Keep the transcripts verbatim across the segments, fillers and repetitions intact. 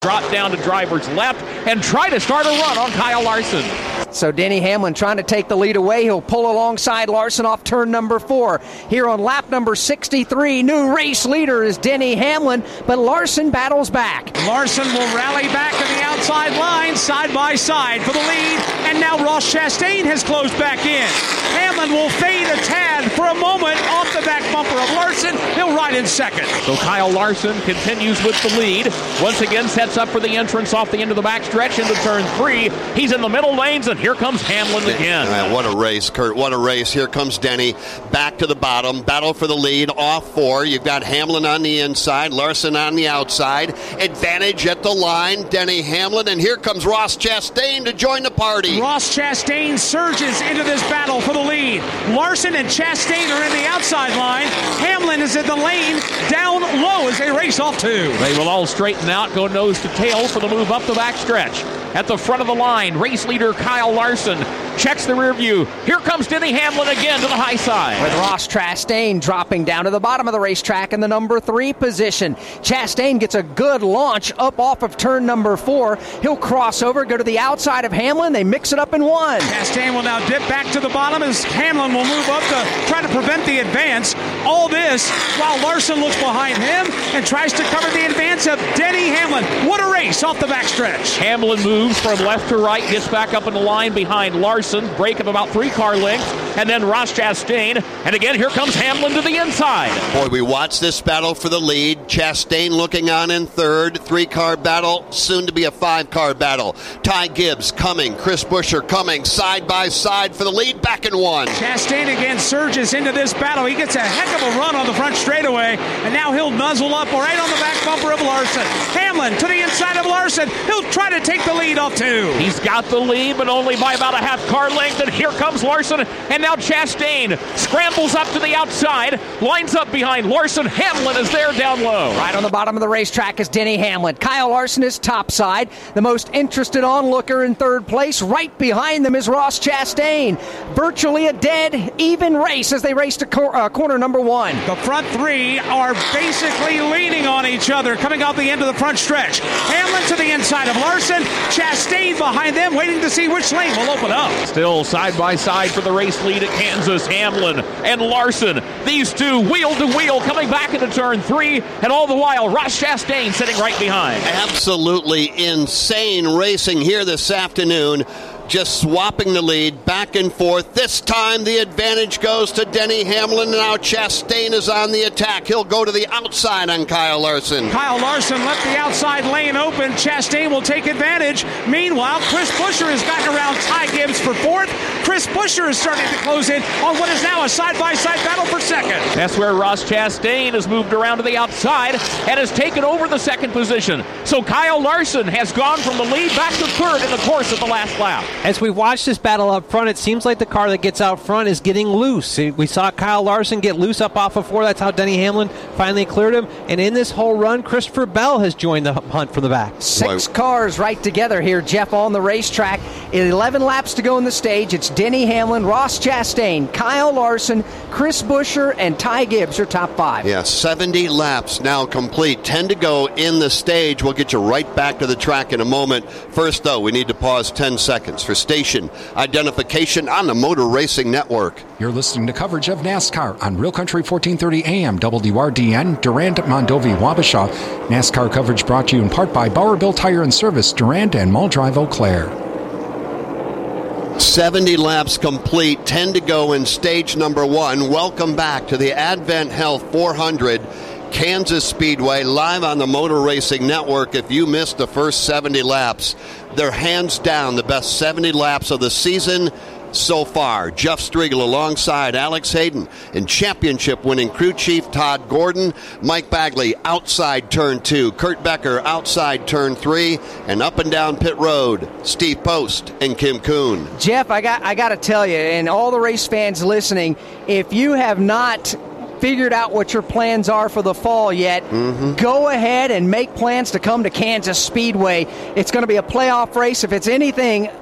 Drop down to driver's left and try to start a run on Kyle Larson. So Denny Hamlin trying to take the lead away. He'll pull alongside Larson off turn number four. Here on lap number sixty-three, new race leader is Denny Hamlin, but Larson battles back. Larson will rally back to the outside line, side by side for the lead, and now Ross Chastain has closed back in. Hamlin will fade a tad for a moment off the back bumper of Larson. He'll ride in second. So Kyle Larson continues with the lead. Once again sets up for the entrance off the end of the backstretch into turn three. He's in the middle lanes, and here comes Hamlin again. Man, what a race, Kurt. What a race. Here comes Denny back to the bottom. Battle for the lead off four. You've got Hamlin on the inside, Larson on the outside. Advantage at the line, Denny Hamlin. And here comes Ross Chastain to join the party. Ross Chastain surges into this battle for the lead. Larson and Chastain are in the outside line. Hamlin is in the lane down low as they race off two. They will all straighten out, go nose to tail for the move up the backstretch. At the front of the line, race leader Kyle Larson checks the rear view. Here comes Denny Hamlin again to the high side. With Ross Chastain dropping down to the bottom of the racetrack in the number three position. Chastain gets a good launch up off of turn number four. He'll cross over, go to the outside of Hamlin. They mix it up in one. Chastain will now dip back to the bottom as Hamlin will move up to try to prevent the advance. All this while Larson looks behind him and tries to cover the advance of Denny Hamlin. What a race off the backstretch. Hamlin moves from left to right, gets back up in the line behind Larson, break of about three car lengths, and then Ross Chastain, and again here comes Hamlin to the inside. Boy, we watch this battle for the lead. Chastain looking on in third, three car battle, soon to be a five car battle. Ty Gibbs coming, Chris Buescher coming, side by side for the lead, back in one. Chastain again surges into this battle. He gets a heck of a run on the front straightaway, and now he'll nuzzle up right on the back bumper of Larson. Hamlin to the inside of Larson. He'll try to take the lead off two. He's got the lead, but only by about a half car length, and here comes Larson, and now Chastain scrambles up to the outside, lines up behind Larson. Hamlin is there down low. Right on the bottom of the racetrack is Denny Hamlin. Kyle Larson is topside. The most interested onlooker in third place. Right behind them is Ross Chastain. Virtually a dead, even race as they race to cor- uh, corner number one. The front three are basically leaning on each other coming out the end of the front stretch. Hamlin to the inside of Larson. Chastain behind them, waiting to see which lane will open up. Still side by side for the race lead at Kansas, Hamlin and Larson. These two wheel to wheel coming back into turn three, and all the while Ross Chastain sitting right behind. Absolutely insane racing here this afternoon. Just swapping the lead back and forth. This time the advantage goes to Denny Hamlin. Now Chastain is on the attack. He'll go to the outside on Kyle Larson. Kyle Larson left the outside lane open. Chastain will take advantage. Meanwhile, Chris Buescher has gotten around Ty Gibbs for fourth. Chris Buescher is starting to close in on what is now a side-by-side battle for second. That's where Ross Chastain has moved around to the outside and has taken over the second position. So Kyle Larson has gone from the lead back to third in the course of the last lap. As we watch this battle up front, it seems like the car that gets out front is getting loose. We saw Kyle Larson get loose up off of four. That's how Denny Hamlin finally cleared him. And in this whole run, Christopher Bell has joined the hunt from the back. Six cars right together here, Jeff, on the racetrack. eleven laps to go in the stage. It's Denny Hamlin, Ross Chastain, Kyle Larson, Chris Buescher, and Ty Gibbs are top five. Yeah, seventy laps now complete. ten to go in the stage. We'll get you right back to the track in a moment. First, though, we need to pause ten seconds for station identification on the Motor Racing Network. You're listening to coverage of NASCAR on Real Country fourteen thirty A M, W R D N, Durand, Mondovi, Wabasha. NASCAR coverage brought to you in part by Bowerbill Tire and Service, Durand and Mull Drive, Eau Claire. seventy laps complete, ten to go in stage number one. Welcome back to the Advent Health four hundred Kansas Speedway, live on the Motor Racing Network. If you missed the first seventy laps, they're hands down the best seventy laps of the season so far. Jeff Striegel alongside Alex Hayden and championship-winning crew chief Todd Gordon. Mike Bagley outside turn two. Kurt Becker outside turn three. And up and down pit road, Steve Post and Kim Kuhn. Jeff, I got I got to tell you, and all the race fans listening, if you have not figured out what your plans are for the fall yet, mm-hmm. go ahead and make plans to come to Kansas Speedway. It's going to be a playoff race. If it's anything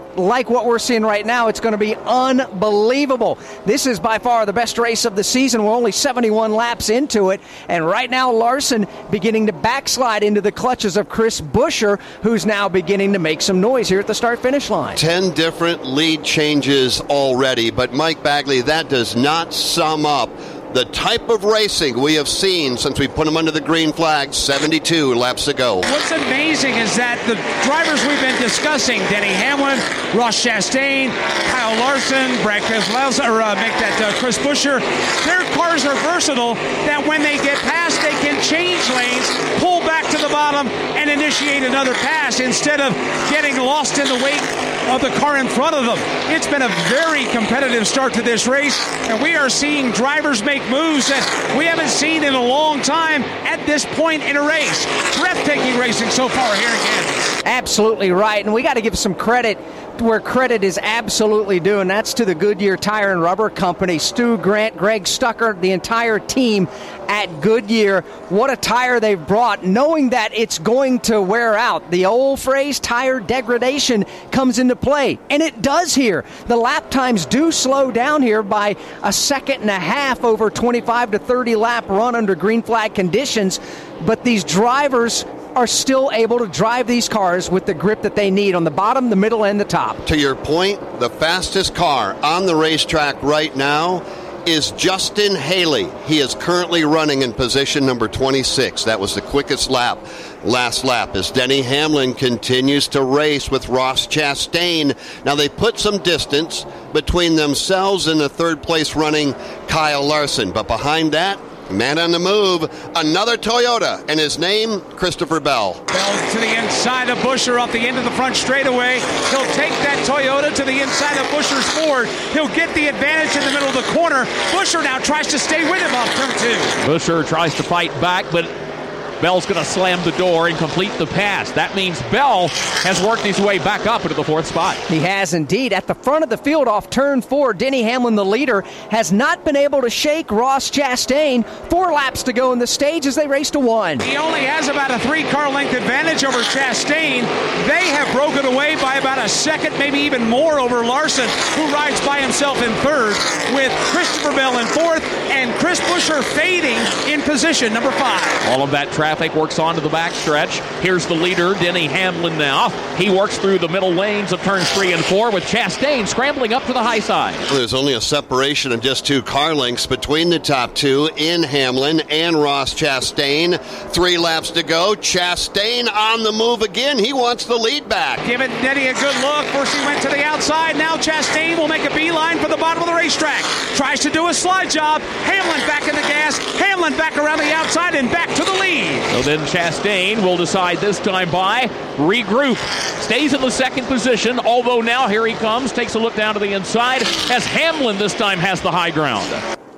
like what we're seeing right now, it's going to be unbelievable. This is by far the best race of the season. We're only seventy-one laps into it, and right now Larson beginning to backslide into the clutches of Chris Buescher, who's now beginning to make some noise here at the start-finish line. Ten different lead changes already, but Mike Bagley, that does not sum up the type of racing we have seen since we put them under the green flag seventy-two laps ago. What's amazing is that the drivers we've been discussing, Denny Hamlin, Ross Chastain, Kyle Larson, Brad Keselowski, or uh, make that uh, Chris Buescher, their cars are versatile that when they get past, they can change lanes, pull back to the bottom, and initiate another pass instead of getting lost in the wake of the car in front of them. It's been a very competitive start to this race, and we are seeing drivers make moves that we haven't seen in a long time at this point in a race. Breathtaking racing so far here in Kansas. Absolutely right, and we got to give some credit where credit is absolutely due, and that's to the Goodyear Tire and Rubber Company. Stu Grant, Greg Stucker, the entire team at Goodyear. What a tire they've brought, knowing that it's going to wear out. The old phrase, tire degradation, comes into play, and it does here. The lap times do slow down here by a second and a half over twenty-five to thirty lap run under green flag conditions, but these drivers are still able to drive these cars with the grip that they need on the bottom, the middle, and the top. To your point, the fastest car on the racetrack right now is Justin Haley. He is currently running in position number twenty-six. That was the quickest lap last lap as Denny Hamlin continues to race with Ross Chastain. Now they put some distance between themselves and the third place running Kyle Larson, but behind that, man on the move, another Toyota, and his name, Christopher Bell. Bell to the inside of Buescher off the end of the front straightaway. He'll take that Toyota to the inside of Buescher's Ford. He'll get the advantage in the middle of the corner. Buescher now tries to stay with him off turn two. Buescher tries to fight back, but Bell's going to slam the door and complete the pass. That means Bell has worked his way back up into the fourth spot. He has indeed. At the front of the field off turn four, Denny Hamlin, the leader, has not been able to shake Ross Chastain. Four laps to go in the stage as they race to one. He only has about a three-car length advantage over Chastain. They have broken away by about a second, maybe even more over Larson, who rides by himself in third, with Christopher Bell in fourth, and Chris Buescher fading in position number five. All of that traffic Traffic works onto the backstretch. Here's the leader, Denny Hamlin now. He works through the middle lanes of turns three and four with Chastain scrambling up to the high side. There's only a separation of just two car lengths between the top two in Hamlin and Ross Chastain. Three laps to go. Chastain on the move again. He wants the lead back. Giving Denny a good look. First he went to the outside. Now Chastain will make a beeline for the bottom of the racetrack. Tries to do a slide job. Hamlin back in the gas. Hamlin back around the outside and back to the lead. So then Chastain will decide this time by regroup. Stays in the second position, although now here he comes, takes a look down to the inside as Hamlin this time has the high ground.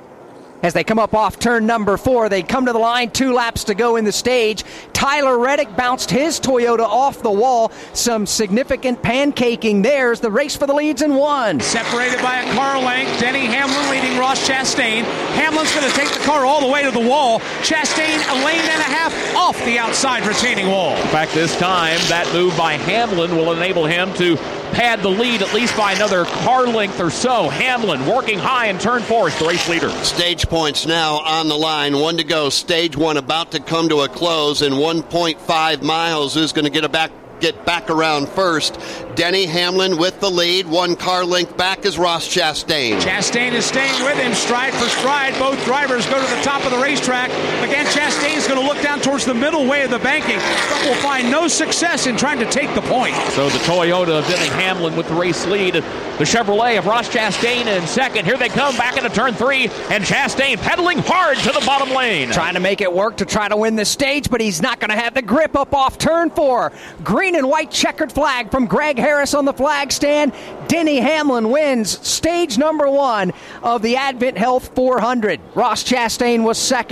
As they come up off turn number four, they come to the line, two laps to go in the stage. Tyler Reddick bounced his Toyota off the wall. Some significant pancaking there as the race for the leads in one. Separated by a car length, Denny Hamlin leading Ross Chastain. Hamlin's going to take the car all the way to the wall. Chastain a lane and a half off the outside retaining wall. In fact, this time, that move by Hamlin will enable him to pad the lead at least by another car length or so. Hamlin working high in turn four as the race leader. Stage points now on the line. One to go. Stage one about to come to a close in one point five miles. Who's going to get a back get back around first? Denny Hamlin with the lead. One car length back is Ross Chastain. Chastain is staying with him stride for stride. Both drivers go to the top of the racetrack. Again, Chastain is going to look down towards the middle way of the banking, but will find no success in trying to take the point. So the Toyota of Denny Hamlin with the race lead. The Chevrolet of Ross Chastain in second. Here they come back into turn three, and Chastain pedaling hard to the bottom lane. Trying to make it work to try to win the stage, but he's not going to have the grip up off turn four. Green and white checkered flag from Greg Harris on the flag stand. Denny Hamlin wins stage number one of the Advent Health four hundred. Ross Chastain was second.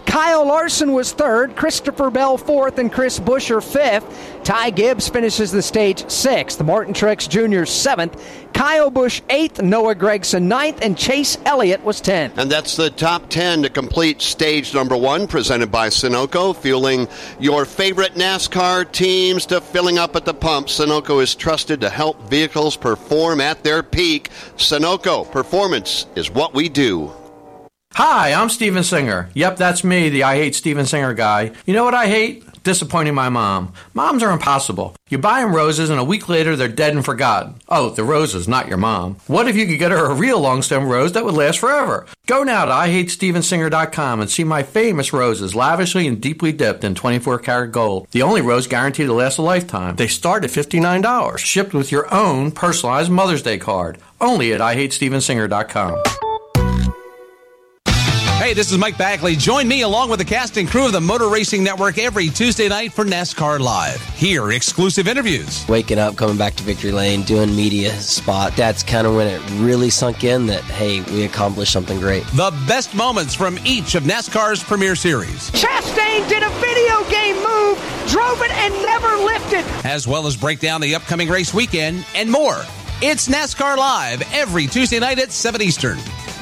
Kyle Larson was third, Christopher Bell fourth, and Chris Buescher fifth. Ty Gibbs finishes the stage sixth, Martin Truex Junior seventh, Kyle Busch eighth, Noah Gragson ninth, and Chase Elliott was tenth. And that's the top ten to complete stage number one, presented by Sunoco, fueling your favorite NASCAR teams to filling up at the pump. Sunoco is trusted to help vehicles perform at their peak. Sunoco, performance is what we do. Hi, I'm Steven Singer. Yep, that's me, the I Hate Steven Singer guy. You know what I hate? Disappointing my mom. Moms are impossible. You buy them roses and a week later they're dead and forgotten. Oh, the roses, not your mom. What if you could get her a real long stem rose that would last forever? Go now to I hate steven singer dot com and see my famous roses, lavishly and deeply dipped in twenty-four karat gold. The only rose guaranteed to last a lifetime. They start at fifty-nine dollars, shipped with your own personalized Mother's Day card. Only at I hate steven singer dot com. Hey, this is Mike Bagley. Join me along with the cast and crew of the Motor Racing Network every Tuesday night for NASCAR Live. Hear exclusive interviews. Waking up, coming back to Victory Lane, doing media spot. That's kind of when it really sunk in that, hey, we accomplished something great. The best moments from each of NASCAR's premier series. Chastain did a video game move, drove it, and never lifted. As well as break down the upcoming race weekend and more. It's NASCAR Live every Tuesday night at seven Eastern.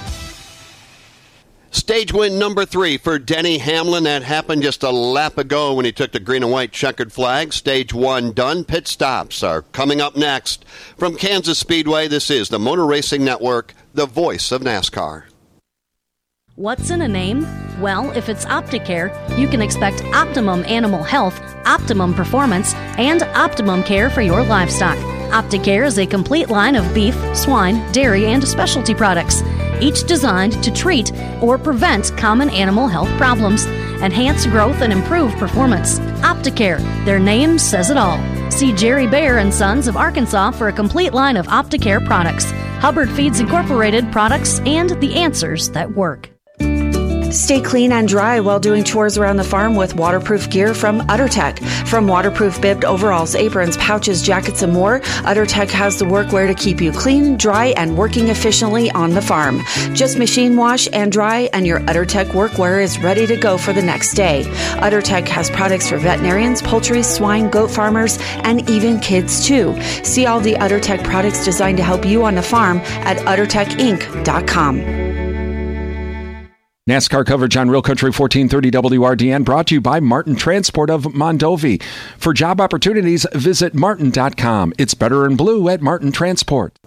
Stage win number three for Denny Hamlin. That happened just a lap ago when he took the green and white checkered flag. Stage one done. Pit stops are coming up next. From Kansas Speedway, this is the Motor Racing Network, the voice of NASCAR. What's in a name? Well, if it's Opticare, you can expect optimum animal health, optimum performance, and optimum care for your livestock. Opticare is a complete line of beef, swine, dairy, and specialty products, each designed to treat or prevent common animal health problems, enhance growth, and improve performance. Opticare, their name says it all. See Jerry Baer and Sons of Arkansas for a complete line of Opticare products, Hubbard Feeds Incorporated products, and the answers that work. Stay clean and dry while doing chores around the farm with waterproof gear from UtterTech. From waterproof bibbed overalls, aprons, pouches, jackets, and more, UtterTech has the workwear to keep you clean, dry, and working efficiently on the farm. Just machine wash and dry, and your UtterTech workwear is ready to go for the next day. UtterTech has products for veterinarians, poultry, swine, goat farmers, and even kids too. See all the UtterTech products designed to help you on the farm at utter tech inc dot com. NASCAR coverage on Real Country fourteen thirty W R D N brought to you by Martin Transport of Mondovi. For job opportunities, visit martin dot com. It's better in blue at Martin Transport.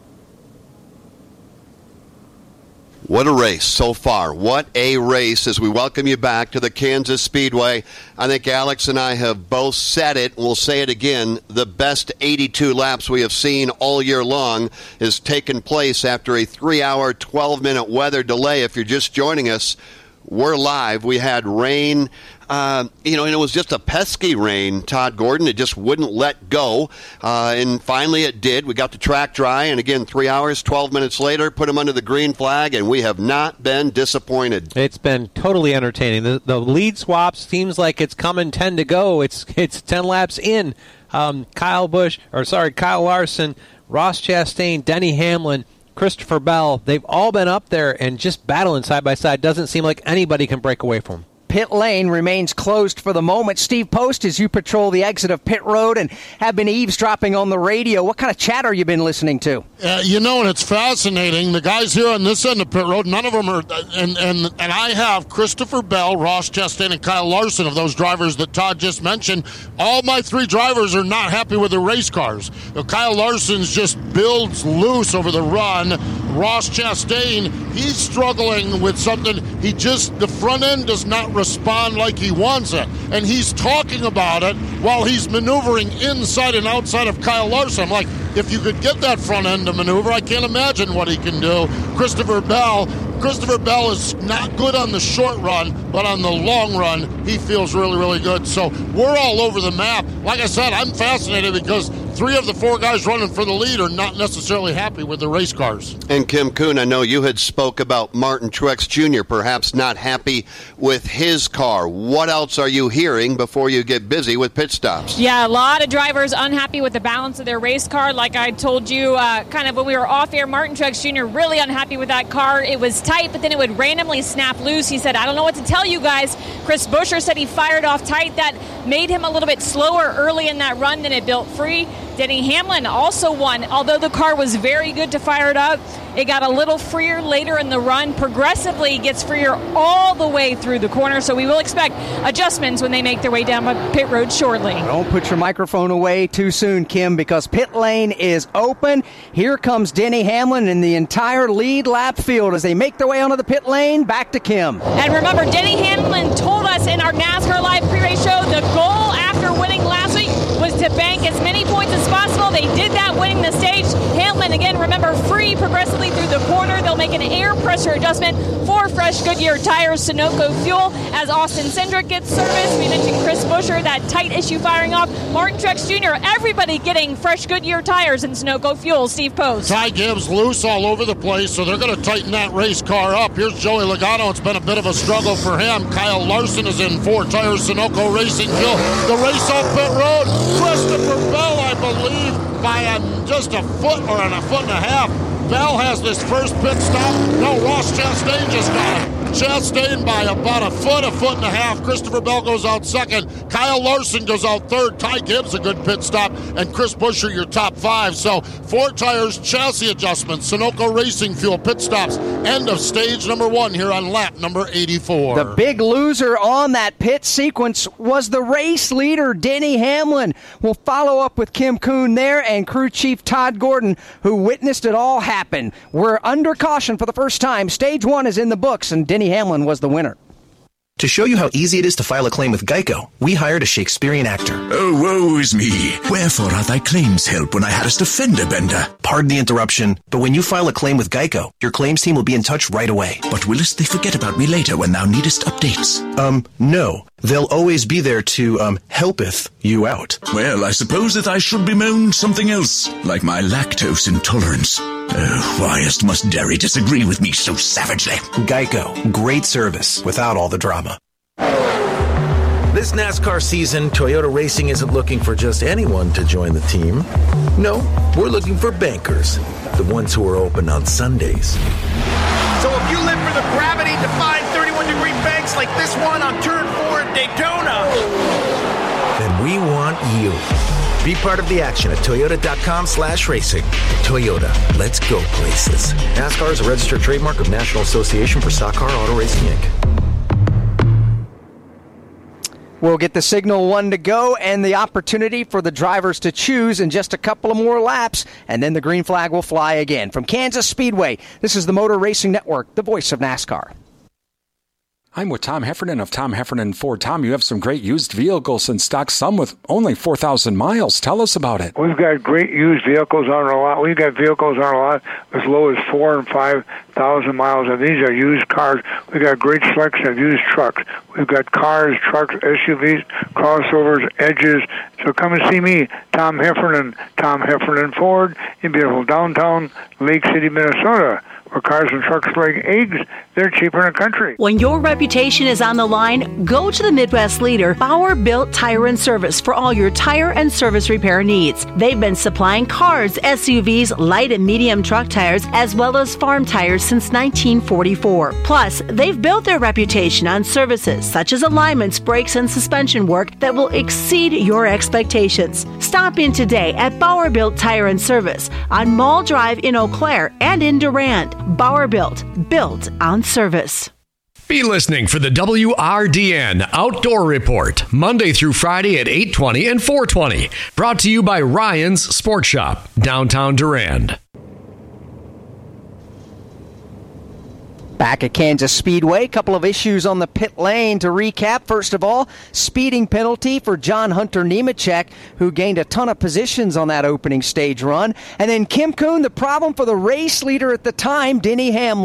What a race so far. What a race as we welcome you back to the Kansas Speedway. I think Alex and I have both said it. We'll say it again. The best eighty-two laps we have seen all year long has taken place after a three-hour, twelve-minute weather delay. If you're just joining us, we're live. We had rain. Uh, you know, and it was just a pesky rain, Todd Gordon. It just wouldn't let go. Uh, and finally it did. We got the track dry. And again, three hours, twelve minutes later, put them under the green flag, and we have not been disappointed. It's been totally entertaining. The, the lead swap seems like it's coming ten to go. It's it's ten laps in. Um, Kyle Busch, or sorry, Kyle Larson, Ross Chastain, Denny Hamlin, Christopher Bell, they've all been up there and just battling side by side. Doesn't seem like anybody can break away from them. Pit lane remains closed for the moment. Steve Post, as you patrol the exit of pit road and have been eavesdropping on the radio, what kind of chatter you been listening to? Uh, you know, and it's fascinating. The guys here on this end of pit road, none of them are, and and and I have Christopher Bell, Ross Chastain, and Kyle Larson of those drivers that Todd just mentioned. All my three drivers are not happy with their race cars. You know, Kyle Larson's just builds loose over the run. Ross Chastain, he's struggling with something. He just, the front end does not respond like he wants it. And he's talking about it while he's maneuvering inside and outside of Kyle Larson. I'm like, if you could get that front end to maneuver, I can't imagine what he can do. Christopher Bell, Christopher Bell is not good on the short run, but on the long run, he feels really, really good. So we're all over the map. Like I said, I'm fascinated because three of the four guys running for the lead are not necessarily happy with the race cars. And Kim Kuhn, I know you had spoke about Martin Truex Junior perhaps not happy with his car. What else are you hearing before you get busy with pit stops? Yeah, a lot of drivers unhappy with the balance of their race car. Like I told you, uh, kind of when we were off air, Martin Truex Junior really unhappy with that car. It was tight, but then it would randomly snap loose. He said, I don't know what to tell you guys. Chris Buescher said he fired off tight. That made him a little bit slower early in that run than it built free. Denny Hamlin also won. Although the car was very good to fire it up, it got a little freer later in the run. Progressively gets freer all the way through the corner, so we will expect adjustments when they make their way down pit road shortly. Don't put your microphone away too soon, Kim, because pit lane is open. Here comes Denny Hamlin and the entire lead lap field as they make their way onto the pit lane. Back to Kim. And remember, Denny Hamlin told us in our NASCAR Live pre-race show the goal after winning last week was to bank as many points as possible. They did that, winning the stage. Hamlin, again, remember, free progressively through the corner. They'll make an air pressure adjustment for fresh Goodyear tires, Sunoco fuel, as Austin Cindric gets service. We mentioned Chris Buescher, that tight issue firing off. Martin Truex Junior, everybody getting fresh Goodyear tires and Sunoco fuel. Steve Post. Ty Gibbs loose all over the place, so they're going to tighten that race car up. Here's Joey Logano. It's been a bit of a struggle for him. Kyle Larson is in four tires, Sunoco Racing fuel. The race off pit road. Christopher Bell, I believe, by a, just a foot or a foot and a half. Bell has this first pit stop. No, Ross Chastain just got it. Chastain by about a foot, a foot and a half. Christopher Bell goes out second. Kyle Larson goes out third. Ty Gibbs a good pit stop. And Chris Buescher your top five. So four tires, chassis adjustments, Sunoco Racing fuel, pit stops. End of stage number one here on lap number eighty-four. The big loser on that pit sequence was the race leader, Denny Hamlin. We'll follow up with Kim Kuhn there and crew chief Todd Gordon, who witnessed it all happen. We're under caution for the first time. Stage one is in the books, and Denny Hamlin was the winner. To show you how easy it is to file a claim with Geico, we hired a Shakespearean actor. Oh, woe is me. Wherefore art thy claims help when I hadst a fender bender? Pardon the interruption, but when you file a claim with Geico, your claims team will be in touch right away. But willest they forget about me later when thou needest updates? Um, no. They'll always be there to, um, helpeth you out. Well, I suppose that I should bemoan something else, like my lactose intolerance. Oh, whyest must dairy disagree with me so savagely? Geico. Great service without all the drama. This NASCAR season, Toyota Racing isn't looking for just anyone to join the team. No, we're looking for bankers, the ones who are open on Sundays. So if you live for the gravity-defying thirty-one degree banks like this one on Turn four at Daytona, then we want you. Be part of the action at Toyota.com slash racing. Toyota, let's go places. NASCAR is a registered trademark of National Association for Stock Car Auto Racing, Incorporated. We'll get the signal one to go and the opportunity for the drivers to choose in just a couple of more laps, and then the green flag will fly again. From Kansas Speedway, this is the Motor Racing Network, the voice of NASCAR. I'm with Tom Heffernan of Tom Heffernan Ford. Tom, you have some great used vehicles in stock, some with only four thousand miles. Tell us about it. We've got great used vehicles on our lot. We've got vehicles on our lot as low as four and five thousand miles, and these are used cars. We've got great selection of used trucks. We've got cars, trucks, S U Vs, crossovers, edges. So come and see me, Tom Heffernan, Tom Heffernan Ford, in beautiful downtown Lake City, Minnesota, where cars and trucks like eggs, they're cheaper in the country. When your reputation is on the line, go to the Midwest leader, Bauer Built Tire and Service, for all your tire and service repair needs. They've been supplying cars, S U Vs, light and medium truck tires, as well as farm tires since nineteen forty-four. Plus, they've built their reputation on services such as alignments, brakes, and suspension work that will exceed your expectations. Stop in today at Bauer Built Tire and Service on Mall Drive in Eau Claire and in Durand. Bauer Built, built on service. Be listening for the W R D N Outdoor Report, Monday through Friday at eight twenty and four twenty. Brought to you by Ryan's Sport Shop, downtown Durand. Back at Kansas Speedway, a couple of issues on the pit lane to recap. First of all, speeding penalty for John Hunter Nemechek, who gained a ton of positions on that opening stage run. And then Kim Kuhn, the problem for the race leader at the time, Denny Hamlin.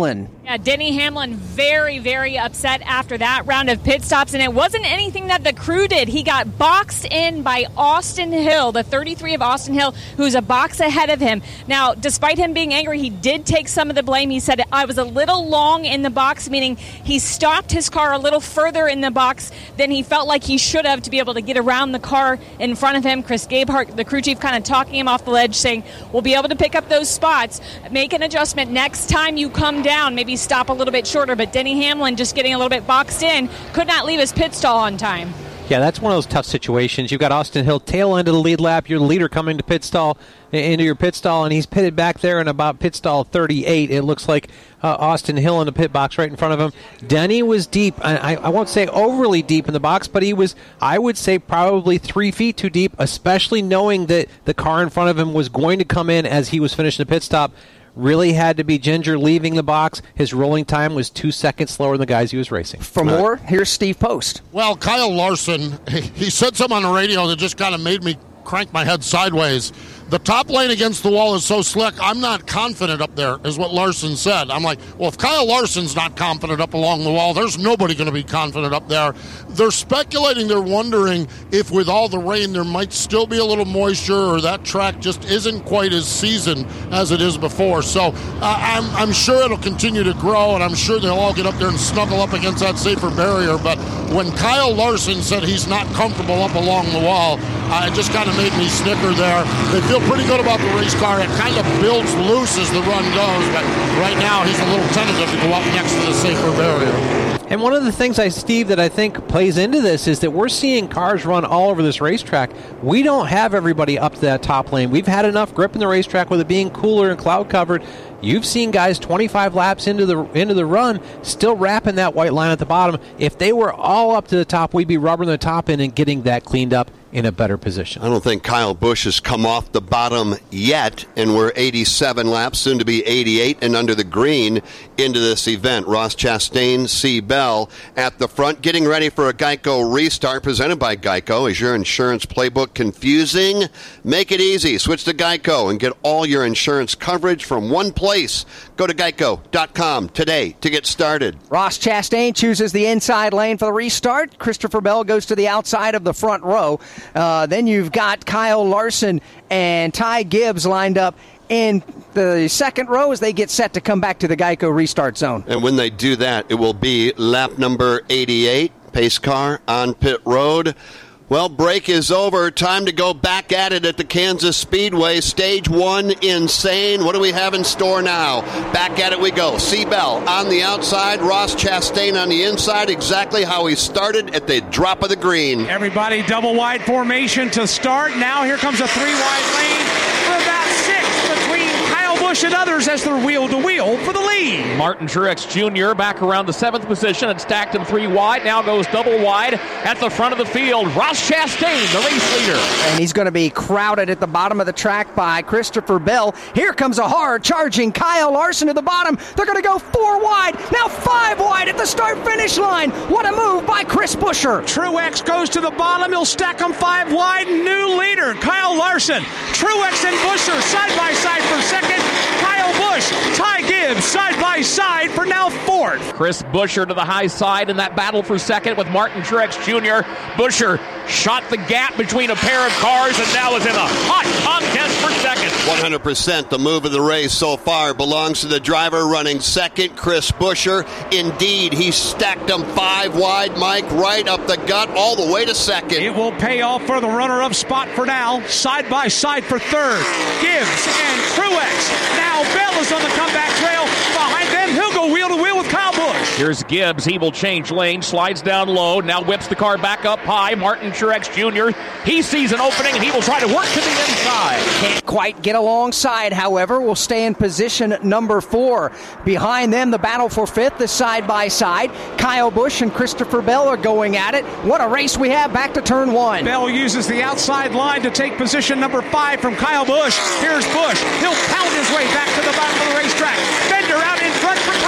Yeah, Denny Hamlin very, very upset after that round of pit stops, and it wasn't anything that the crew did. He got boxed in by Austin Hill, the thirty-three of Austin Hill, who's a box ahead of him. Now, despite him being angry, he did take some of the blame. He said, I was a little long in the box, meaning he stopped his car a little further in the box than he felt like he should have to be able to get around the car in front of him. Chris Gabehart, the crew chief, kind of talking him off the ledge, saying, we'll be able to pick up those spots, make an adjustment next time you come down, maybe stop a little bit shorter. But Denny Hamlin just getting a little bit boxed in, could not leave his pit stall on time. Yeah, that's one of those tough situations. You've got Austin Hill tail end of the lead lap. Your leader coming to pit stall, into your pit stall, and he's pitted back there in about pit stall thirty-eight. It looks like uh, Austin Hill in the pit box right in front of him. Denny was deep. I, I won't say overly deep in the box, but he was, I would say, probably three feet too deep, especially knowing that the car in front of him was going to come in as he was finishing the pit stop. Really had to be ginger leaving the box. His rolling time was two seconds slower than the guys he was racing. For more, here's Steve Post. Well, Kyle Larson, he, he said something on the radio that just kind of made me crank my head sideways. The top lane against the wall is so slick, I'm not confident up there, is what Larson said. I'm like, well, if Kyle Larson's not confident up along the wall, there's nobody going to be confident up there. They're speculating, they're wondering if with all the rain there might still be a little moisture or that track just isn't quite as seasoned as it is before. So uh, I'm, I'm sure it'll continue to grow, and I'm sure they'll all get up there and snuggle up against that safer barrier. But when Kyle Larson said he's not comfortable up along the wall, uh, it just kind of made me snicker there. They feel pretty good about the race car. It kind of builds loose as the run goes, but right now he's a little tentative to go up next to the safer barrier. And one of the things, I, Steve, that I think plays into this is that we're seeing cars run all over this racetrack. We don't have everybody up to that top lane. We've had enough grip in the racetrack with it being cooler and cloud covered. You've seen guys twenty-five laps into the into the run still wrapping that white line at the bottom. If they were all up to the top, we'd be rubbering the top in and getting that cleaned up in a better position. I don't think Kyle Busch has come off the bottom yet, and we're eighty-seven laps, soon to be eighty-eight, and under the green into this event. Ross Chastain, C. Bell at the front, getting ready for a Geico restart presented by Geico. Is your insurance playbook confusing? Make it easy. Switch to Geico and get all your insurance coverage from one place. Go to geico dot com today to get started. Ross Chastain chooses the inside lane for the restart. Christopher Bell goes to the outside of the front row. Uh, then you've got Kyle Larson and Ty Gibbs lined up in the second row as they get set to come back to the Geico restart zone. And when they do that, it will be lap number eighty-eight, pace car on pit road. Well, break is over. Time to go back at it at the Kansas Speedway. Stage one, Insane. What do we have in store now? Back at it we go. C. Bell on the outside, Ross Chastain on the inside, exactly how he started at the drop of the green. Everybody double wide formation to start. Now here comes a three wide lane for about six between Kyle Busch and others as they're wheel to wheel for the lead. Martin Truex Junior back around the seventh position and stacked him three wide. Now goes double wide at the front of the field. Ross Chastain, the race leader. And he's going to be crowded at the bottom of the track by Christopher Bell. Here comes a hard charging Kyle Larson to the bottom. They're going to go four wide, now five wide at the start-finish line. What a move by Chris Buescher. Truex goes to the bottom. He'll stack them five wide. New leader, Kyle Larson. Truex and Buescher side by side for second. Kyle Busch, Ty Gibbs side by side for now fourth. Chris Buescher to the high side in that battle for second with Martin Truex Junior Buescher shot the gap between a pair of cars and now is in a hot contest for second. one hundred percent the move of the race so far belongs to the driver running second, Chris Buescher. Indeed, he stacked them five wide, Mike, right up the gut all the way to second. It will pay off for the runner-up spot for now. Side by side for third. Gibbs and Truex. Now Bell is on the comeback trail. Behind them, he'll go wheel to wheel with Kyle Busch. Here's Gibbs. He will change lane, slides down low, now whips the car back up high. Martin Truex Junior He sees an opening and he will try to work to the inside. Can't quite get alongside, however, will stay in position number four. Behind them, the battle for fifth is side by side. Kyle Busch and Christopher Bell are going at it. What a race we have back to turn one. Bell uses the outside line to take position number five from Kyle Busch. Here's Busch. He'll pound his way back to the bottom of the racetrack. Bender out in front for Kyle off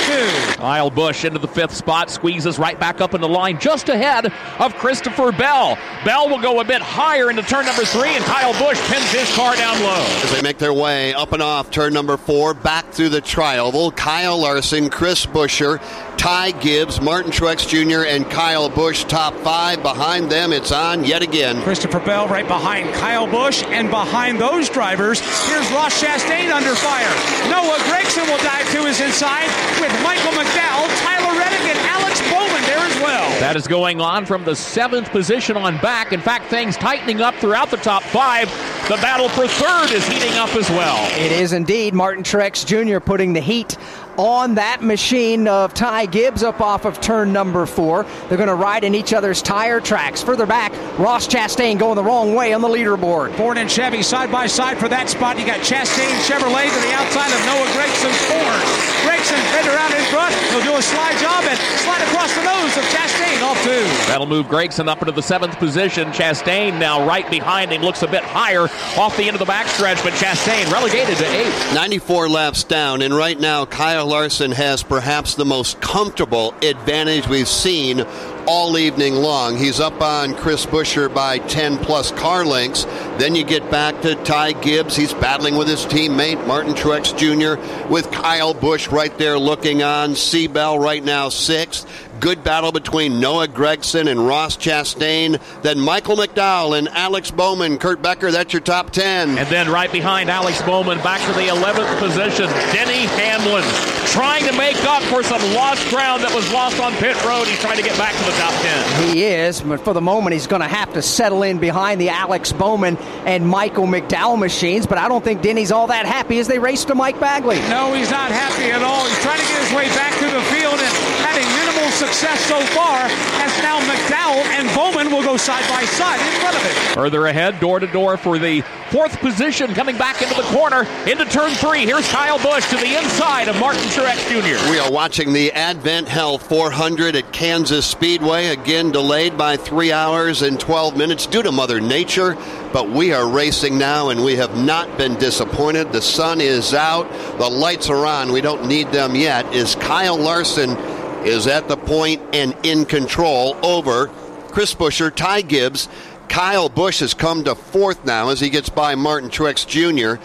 two. Kyle Busch into the fifth spot, squeezes right back up in the line, just ahead of Christopher Bell. Bell will go a bit higher into turn number three, and Kyle Busch pins his car down low. As they make their way up and off turn number four, back through the tri-oval, Kyle Larson, Chris Buescher, Ty Gibbs, Martin Truex Junior, and Kyle Busch top five. Behind them, it's on yet again. Christopher Bell right behind Kyle Busch, and behind those drivers, here's Ross Chastain under fire. Noah Gragson will dive to his inside with Michael McDowell, Tyler Reddick, and Alex Bowman there as well. That is going on from the seventh position on back. In fact, things tightening up throughout the top five. The battle for third is heating up as well. It is indeed. Martin Truex Junior putting the heat on that machine of Ty Gibbs up off of turn number four. They're going to ride in each other's tire tracks. Further back, Ross Chastain going the wrong way on the leaderboard. Ford and Chevy side by side for that spot. You got Chastain Chevrolet to the outside of Noah Gregson's Ford. Gregson head around in front. He'll do a slide job and slide across the nose of Chastain off two. That'll move Gregson up into the seventh position. Chastain now right behind him, looks a bit higher off the end of the backstretch, but Chastain relegated to eighth. ninety-four laps down, and right now Kyle Larson has perhaps the most comfortable advantage we've seen all evening long. He's up on Chris Buescher by ten plus car lengths. Then you get back to Ty Gibbs. He's battling with his teammate Martin Truex Junior with Kyle Busch right there looking on. C. Bell right now sixth. Good battle between Noah Gragson and Ross Chastain. Then Michael McDowell and Alex Bowman. Kurt Becker, that's your top ten. And then right behind Alex Bowman, back to the eleventh position, Denny Hamlin, trying to make up for some lost ground that was lost on pit road. He's trying to get back to the top ten. He is, but for the moment he's going to have to settle in behind the Alex Bowman and Michael McDowell machines, but I don't think Denny's all that happy as they race to Mike Bagley. No, he's not happy at all. He's trying to get his way back to the field and having minimal success so far, as now McDowell and Bowman will go side by side in front of him. Further ahead, door to door for the fourth position, coming back into the corner, into turn three. Here's Kyle Busch to the inside of Martin Truex Junior We are watching the Advent Health four hundred at Kansas Speedway, again delayed by three hours and twelve minutes due to Mother Nature, but we are racing now and we have not been disappointed. The sun is out, the lights are on, we don't need them yet, as Kyle Larson is at the point and in control over Chris Buescher, Ty Gibbs. Kyle Busch has come to fourth now as he gets by Martin Truex Junior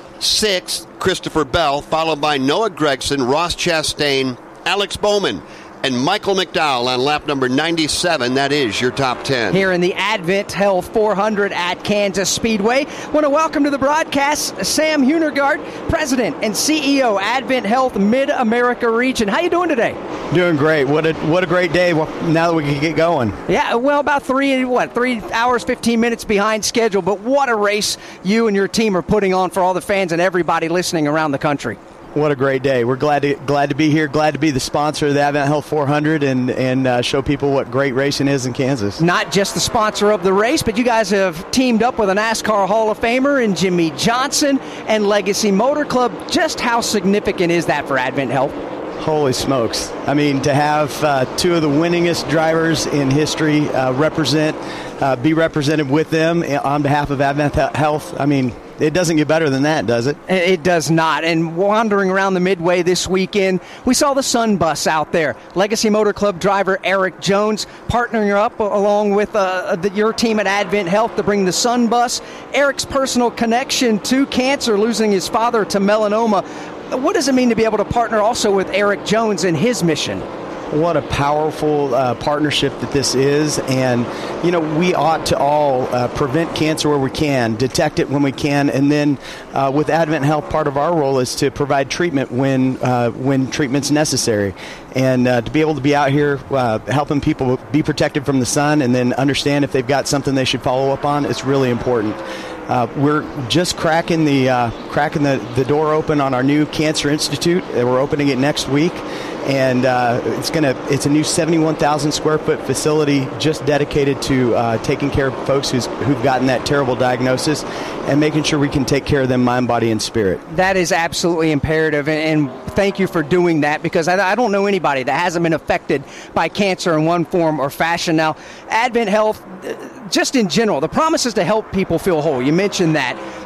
Sixth, Christopher Bell, followed by Noah Gragson, Ross Chastain, Alex Bowman, and Michael McDowell on lap number ninety-seven. That is your top ten. Here in the Advent Health four hundred at Kansas Speedway. Want to welcome to the broadcast Sam Hunergard, President and C E O, Advent Health Mid-America Region. How you doing today? Doing great. What a what a great day. Well, now that we can get going. Yeah, well, about three what three hours, fifteen minutes behind schedule. But what a race you and your team are putting on for all the fans and everybody listening around the country. What a great day. We're glad to glad to be here, glad to be the sponsor of the Advent Health four hundred and, and uh, show people what great racing is in Kansas. Not just the sponsor of the race, but you guys have teamed up with a NASCAR Hall of Famer in Jimmy Johnson and Legacy Motor Club. Just how significant is that for Advent Health? Holy smokes. I mean, to have uh, two of the winningest drivers in history uh, represent, uh, be represented with them on behalf of Advent Health, I mean, it doesn't get better than that, does it? It does not. And wandering around the Midway this weekend, we saw the Sun Bus out there. Legacy Motor Club driver Eric Jones partnering up along with uh, the, your team at Advent Health to bring the Sun Bus. Eric's personal connection to cancer, losing his father to melanoma. What does it mean to be able to partner also with Eric Jones and his mission? What a powerful uh, partnership that this is. And, you know, we ought to all uh, prevent cancer where we can, detect it when we can, and then uh, with Advent Health, part of our role is to provide treatment when uh, when treatment's necessary. And uh, to be able to be out here uh, helping people be protected from the sun and then understand if they've got something they should follow up on, it's really important. Uh, we're just cracking the uh, cracking the, the door open on our new Cancer Institute. We're opening it next week, and uh, it's gonna it's a new seventy-one thousand square foot facility just dedicated to uh, taking care of folks who's, who've gotten that terrible diagnosis and making sure we can take care of them mind, body, and spirit. That is absolutely imperative, and, and thank you for doing that, because I, I don't know anybody that hasn't been affected by cancer in one form or fashion. Now, Advent Health, just in general, the promise is to help people feel whole. You mentioned that.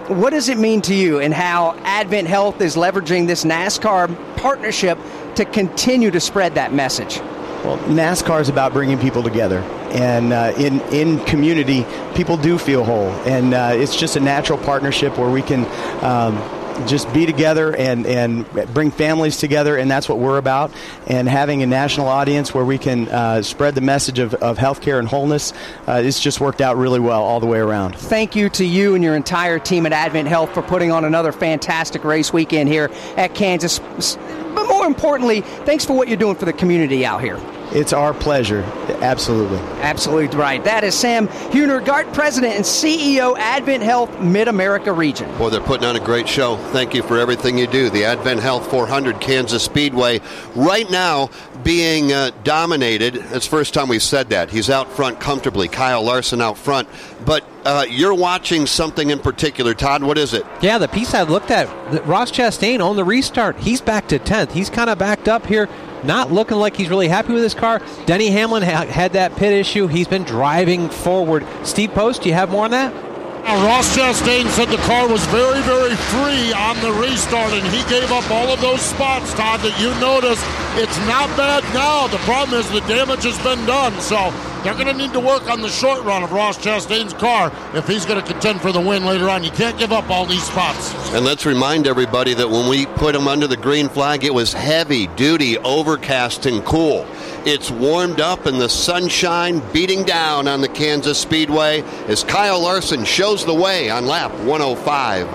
what does it mean to you and how Advent Health is leveraging this NASCAR partnership to continue to spread that message? Well, NASCAR is about bringing people together. And uh, in, in community, people do feel whole. And uh, it's just a natural partnership where we can um, just be together and, and bring families together, and that's what we're about. And having a national audience where we can uh, spread the message of, of healthcare and wholeness, uh, it's just worked out really well all the way around. Thank you to you and your entire team at Advent Health for putting on another fantastic race weekend here at Kansas. But more importantly, thanks for what you're doing for the community out here. It's our pleasure. Absolutely. Absolutely right. That is Sam Hunergart, President and C E O, Advent Health Mid-America Region. Boy, they're putting on a great show. Thank you for everything you do. The Advent Health four hundred Kansas Speedway right now being uh, dominated. It's the first time we've said that. He's out front comfortably. Kyle Larson out front. But uh, you're watching something in particular. Todd, what is it? Yeah, the piece I looked at, Ross Chastain on the restart, he's back to tenth. He's kind of backed up here. Not looking like he's really happy with his car. Denny Hamlin ha- had that pit issue. He's been driving forward. Steve Post, do you have more on that? Now, Ross Chastain said the car was very, very free on the restart, and he gave up all of those spots, Todd, that you noticed. It's not bad now. The problem is the damage has been done, so they're going to need to work on the short run of Ross Chastain's car if he's going to contend for the win later on. You can't give up all these spots. And let's remind everybody that when we put him under the green flag, it was heavy duty, overcast, and cool. It's warmed up and the sunshine beating down on the Kansas Speedway as Kyle Larson shows the way on lap one oh five.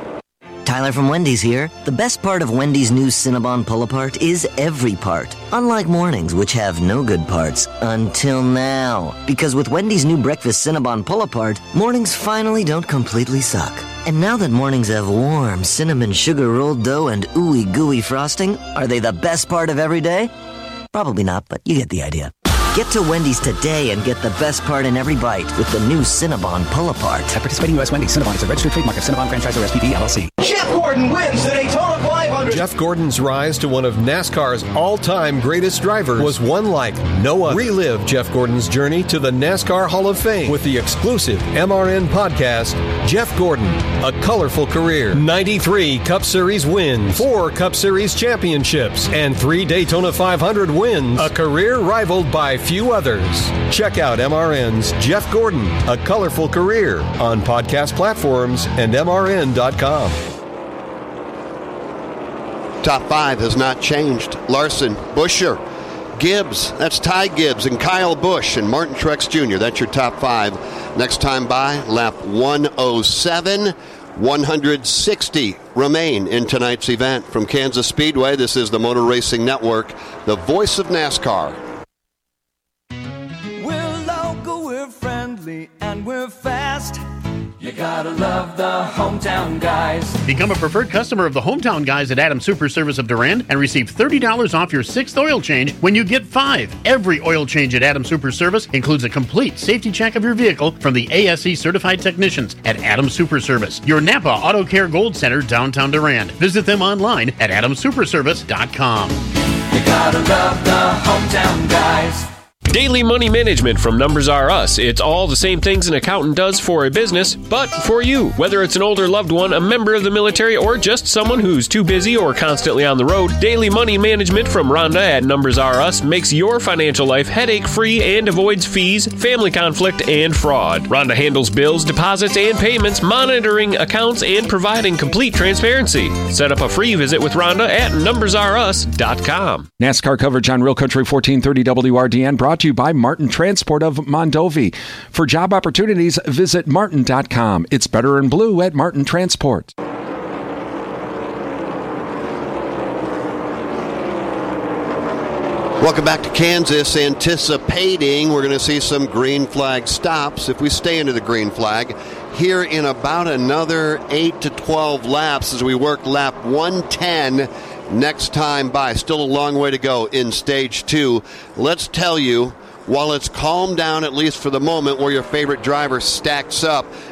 Tyler from Wendy's here. The best part of Wendy's new Cinnabon Pull-Apart is every part. Unlike mornings, which have no good parts. Until now. Because with Wendy's new breakfast Cinnabon Pull-Apart, mornings finally don't completely suck. And now that mornings have warm cinnamon sugar rolled dough and ooey gooey frosting, are they the best part of every day? Probably not, but you get the idea. Get to Wendy's today and get the best part in every bite with the new Cinnabon Pull-Apart. At participating U S Wendy's, Cinnabon is a registered trademark of Cinnabon Franchisor S P V L L C. Jeff Gordon wins the Daytona five hundred. Jeff Gordon's rise to one of NASCAR's all-time greatest drivers was one like no other. Relive Jeff Gordon's journey to the NASCAR Hall of Fame with the exclusive M R N podcast, Jeff Gordon, A Colorful Career. ninety-three Cup Series wins, four Cup Series championships, and three Daytona five hundred wins. A career rivaled by few others. Check out M R N's Jeff Gordon, A Colorful Career on podcast platforms and M R N dot com. Top five has not changed. Larson, Buescher, Gibbs, that's Ty Gibbs, and Kyle Busch, and Martin Truex Junior That's your top five. Next time by, lap one oh seven. one hundred sixty remain in tonight's event. From Kansas Speedway, this is the Motor Racing Network, the voice of NASCAR. We're local, we're friendly, and we're fast. You gotta love the hometown guys. Become a preferred customer of the hometown guys at Adams Super Service of Durand and receive thirty dollars off your sixth oil change when you get five. Every oil change at Adams Super Service includes a complete safety check of your vehicle from the A S E certified technicians at Adams Super Service, your Napa Auto Care Gold Center, downtown Durand. Visit them online at adams super service dot com. You gotta love the hometown guys. Daily money management from Numbers R Us. It's all the same things an accountant does for a business, but for you. Whether it's an older loved one, a member of the military, or just someone who's too busy or constantly on the road, daily money management from Rhonda at Numbers R Us makes your financial life headache-free and avoids fees, family conflict, and fraud. Rhonda handles bills, deposits, and payments, monitoring accounts, and providing complete transparency. Set up a free visit with Rhonda at numbers r us dot com. NASCAR coverage on Real Country fourteen thirty W R D N brought to you by Martin Transport of Mondovi. For job opportunities, visit martin dot com. It's better in blue at Martin Transport. Welcome back to Kansas. Anticipating we're going to see some green flag stops if we stay into the green flag here in about another eight to twelve laps as we work lap one ten next time by. Still a long way to go in stage two. Let's tell you, while it's calmed down, at least for the moment, where your favorite driver stacks up,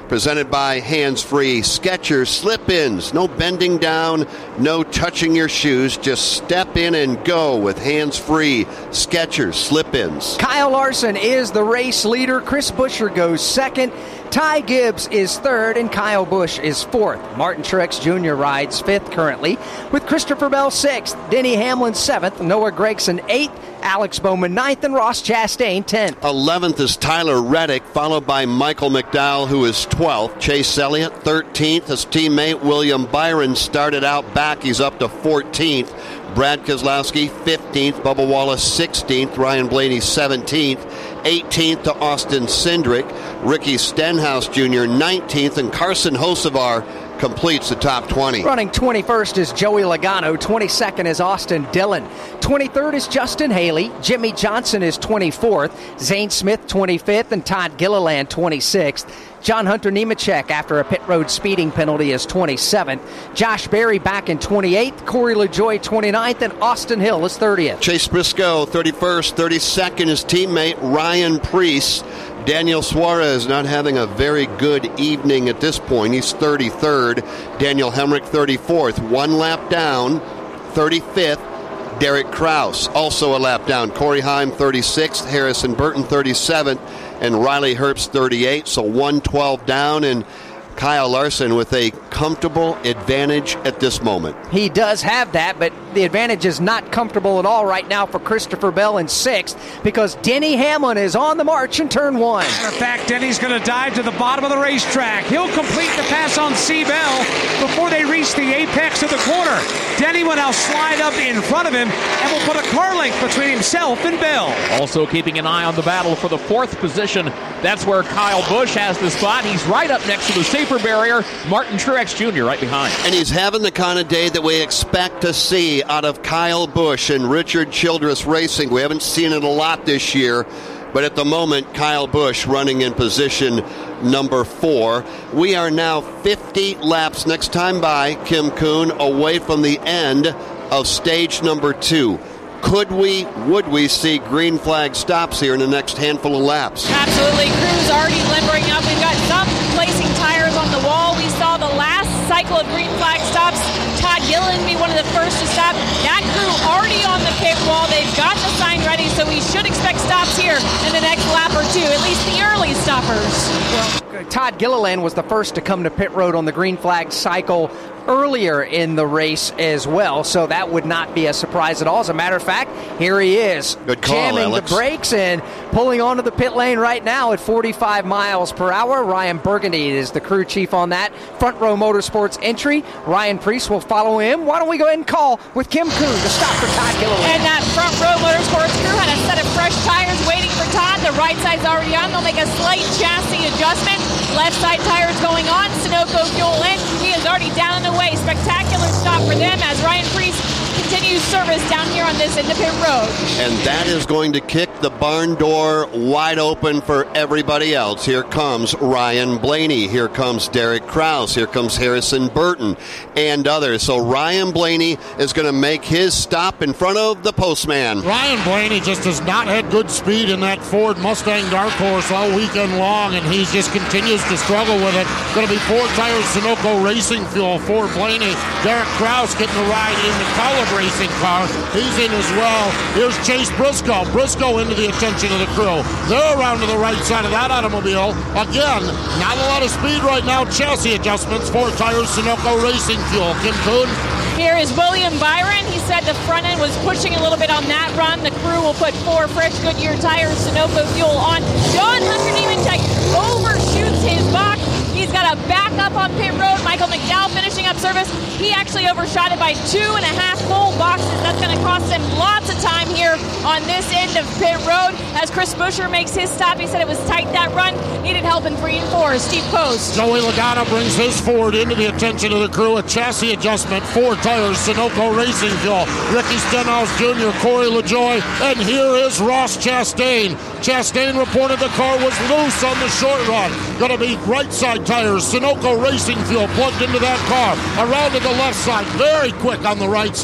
presented by Hands Free. Skechers slip-ins. No bending down, no touching your shoes. Just step in and go with Hands Free. Skechers slip-ins. Kyle Larson is the race leader. Chris Buescher goes second. Ty Gibbs is third, and Kyle Busch is fourth. Martin Truex Junior rides fifth currently, with Christopher Bell sixth, Denny Hamlin seventh, Noah Gragson eighth, Alex Bowman ninth, and Ross Chastain tenth. eleventh is Tyler Reddick, followed by Michael McDowell, who is twelfth. Chase Elliott, thirteenth. His teammate William Byron started out back. He's up to fourteenth. Brad Keselowski, fifteenth. Bubba Wallace, sixteenth. Ryan Blaney, seventeenth. eighteenth to Austin Cindric. Ricky Stenhouse Junior, nineteenth. And Carson Hocevar completes the top twenty. Running twenty-first is Joey Logano. twenty-second is Austin Dillon. twenty-third is Justin Haley. Jimmy Johnson is twenty-fourth. Zane Smith, twenty-fifth. And Todd Gilliland, twenty-sixth. John Hunter Nemechek, after a pit road speeding penalty, is twenty-seventh. Josh Berry back in twenty-eighth. Corey LaJoie, twenty-ninth. And Austin Hill is thirtieth. Chase Briscoe, thirty-first. thirty-second, his teammate Ryan Preece. Daniel Suarez not having a very good evening at this point. He's thirty-third. Daniel Hemrick, thirty-fourth. One lap down. thirty-fifth. Derek Kraus, also a lap down. Corey Heim, thirty-sixth. Harrison Burton, thirty-seventh. And Riley Herbst, thirty-eighth. So one twelve down, and Kyle Larson with a comfortable advantage at this moment. He does have that, but the advantage is not comfortable at all right now for Christopher Bell in sixth, because Denny Hamlin is on the march in turn one. Matter of fact, Denny's going to dive to the bottom of the racetrack. He'll complete the pass on C. Bell before they reach the apex of the corner. Denny will now slide up in front of him and will put a car length between himself and Bell. Also keeping an eye on the battle for the fourth position. That's where Kyle Busch has the spot. He's right up next to the safer barrier. Martin Truex Junior right behind. And he's having the kind of day that we expect to see out of Kyle Busch and Richard Childress Racing. We haven't seen it a lot this year, but at the moment, Kyle Busch running in position number four. We are now fifty laps next time by, Kim Kuhn, away from the end of stage number two. Could we, would we see green flag stops here in the next handful of laps? Absolutely. Crews already limbering up. We've got some placing tires on the wall. We saw the last cycle of green flag stops. Todd Gilliland be one of the first to stop. That crew already on the pit wall. They've got the sign ready, so we should expect stops here in the next lap or two, at least the early stoppers. Well, Todd Gilliland was the first to come to pit road on the green flag cycle earlier in the race as well, so that would not be a surprise at all. As a matter of fact, here he is, Good call, jamming Alex. the brakes and pulling onto the pit lane right now at forty-five miles per hour. Ryan Burgundy is the crew chief on that Front Row Motorsports entry. Ryan Preece will follow him. Why don't we go ahead and call with Kim Kuhn to stop for Todd Gilliland. And that Front Row Motorsports crew had a set of fresh tires waiting for Todd. The right side's already on. They'll make a slight chassis adjustment. Left side tires going on. Sunoco fuel in. He is already down and away. Spectacular stop for them as Ryan Preece continues service down here on this end of pit road. And that is going to kick the barn door wide open for everybody else. Here comes Ryan Blaney. Here comes Derek Kraus. Here comes Harrison Burton and others. So Ryan Blaney is going to make his stop in front of the postman. Ryan Blaney just has not had good speed in that Ford Mustang Dark Horse all weekend long, and he just continues to struggle with it. Going to be four tires Sunoco Racing Fuel for Blaney. Derek Kraus getting a ride in the Column Racing car. He's in as well. Here's Chase Briscoe. Briscoe into the attention of the crew. They're around to the right side of that automobile. Again, not a lot of speed right now. Chassis adjustments, four tires Sunoco Racing Fuel. Kim Kuhn. Here is William Byron. He said the front end was pushing a little bit on that run. The crew will put four fresh Goodyear tires, Sunoco fuel on. John Hunter Nemechek overshoots his box. He's got a backup on pit road. Michael McDowell finishing up service. He actually overshot it by two and a half full boxes. That's going to cost him lots of time here on this end of pit road. As Chris Buescher makes his stop, he said it was tight that run. Needed help in three and four. Steep post. Joey Logano brings his Ford into the attention of the crew. A chassis adjustment, four tires, Sunoco Racing Fuel. Ricky Stenhouse Junior, Corey LaJoie, and here is Ross Chastain. Chastain reported the car was loose on the short run. Going to be right side tires, Sunoco Racing Fuel plugged into that car. Around to the left side, very quick on the right side.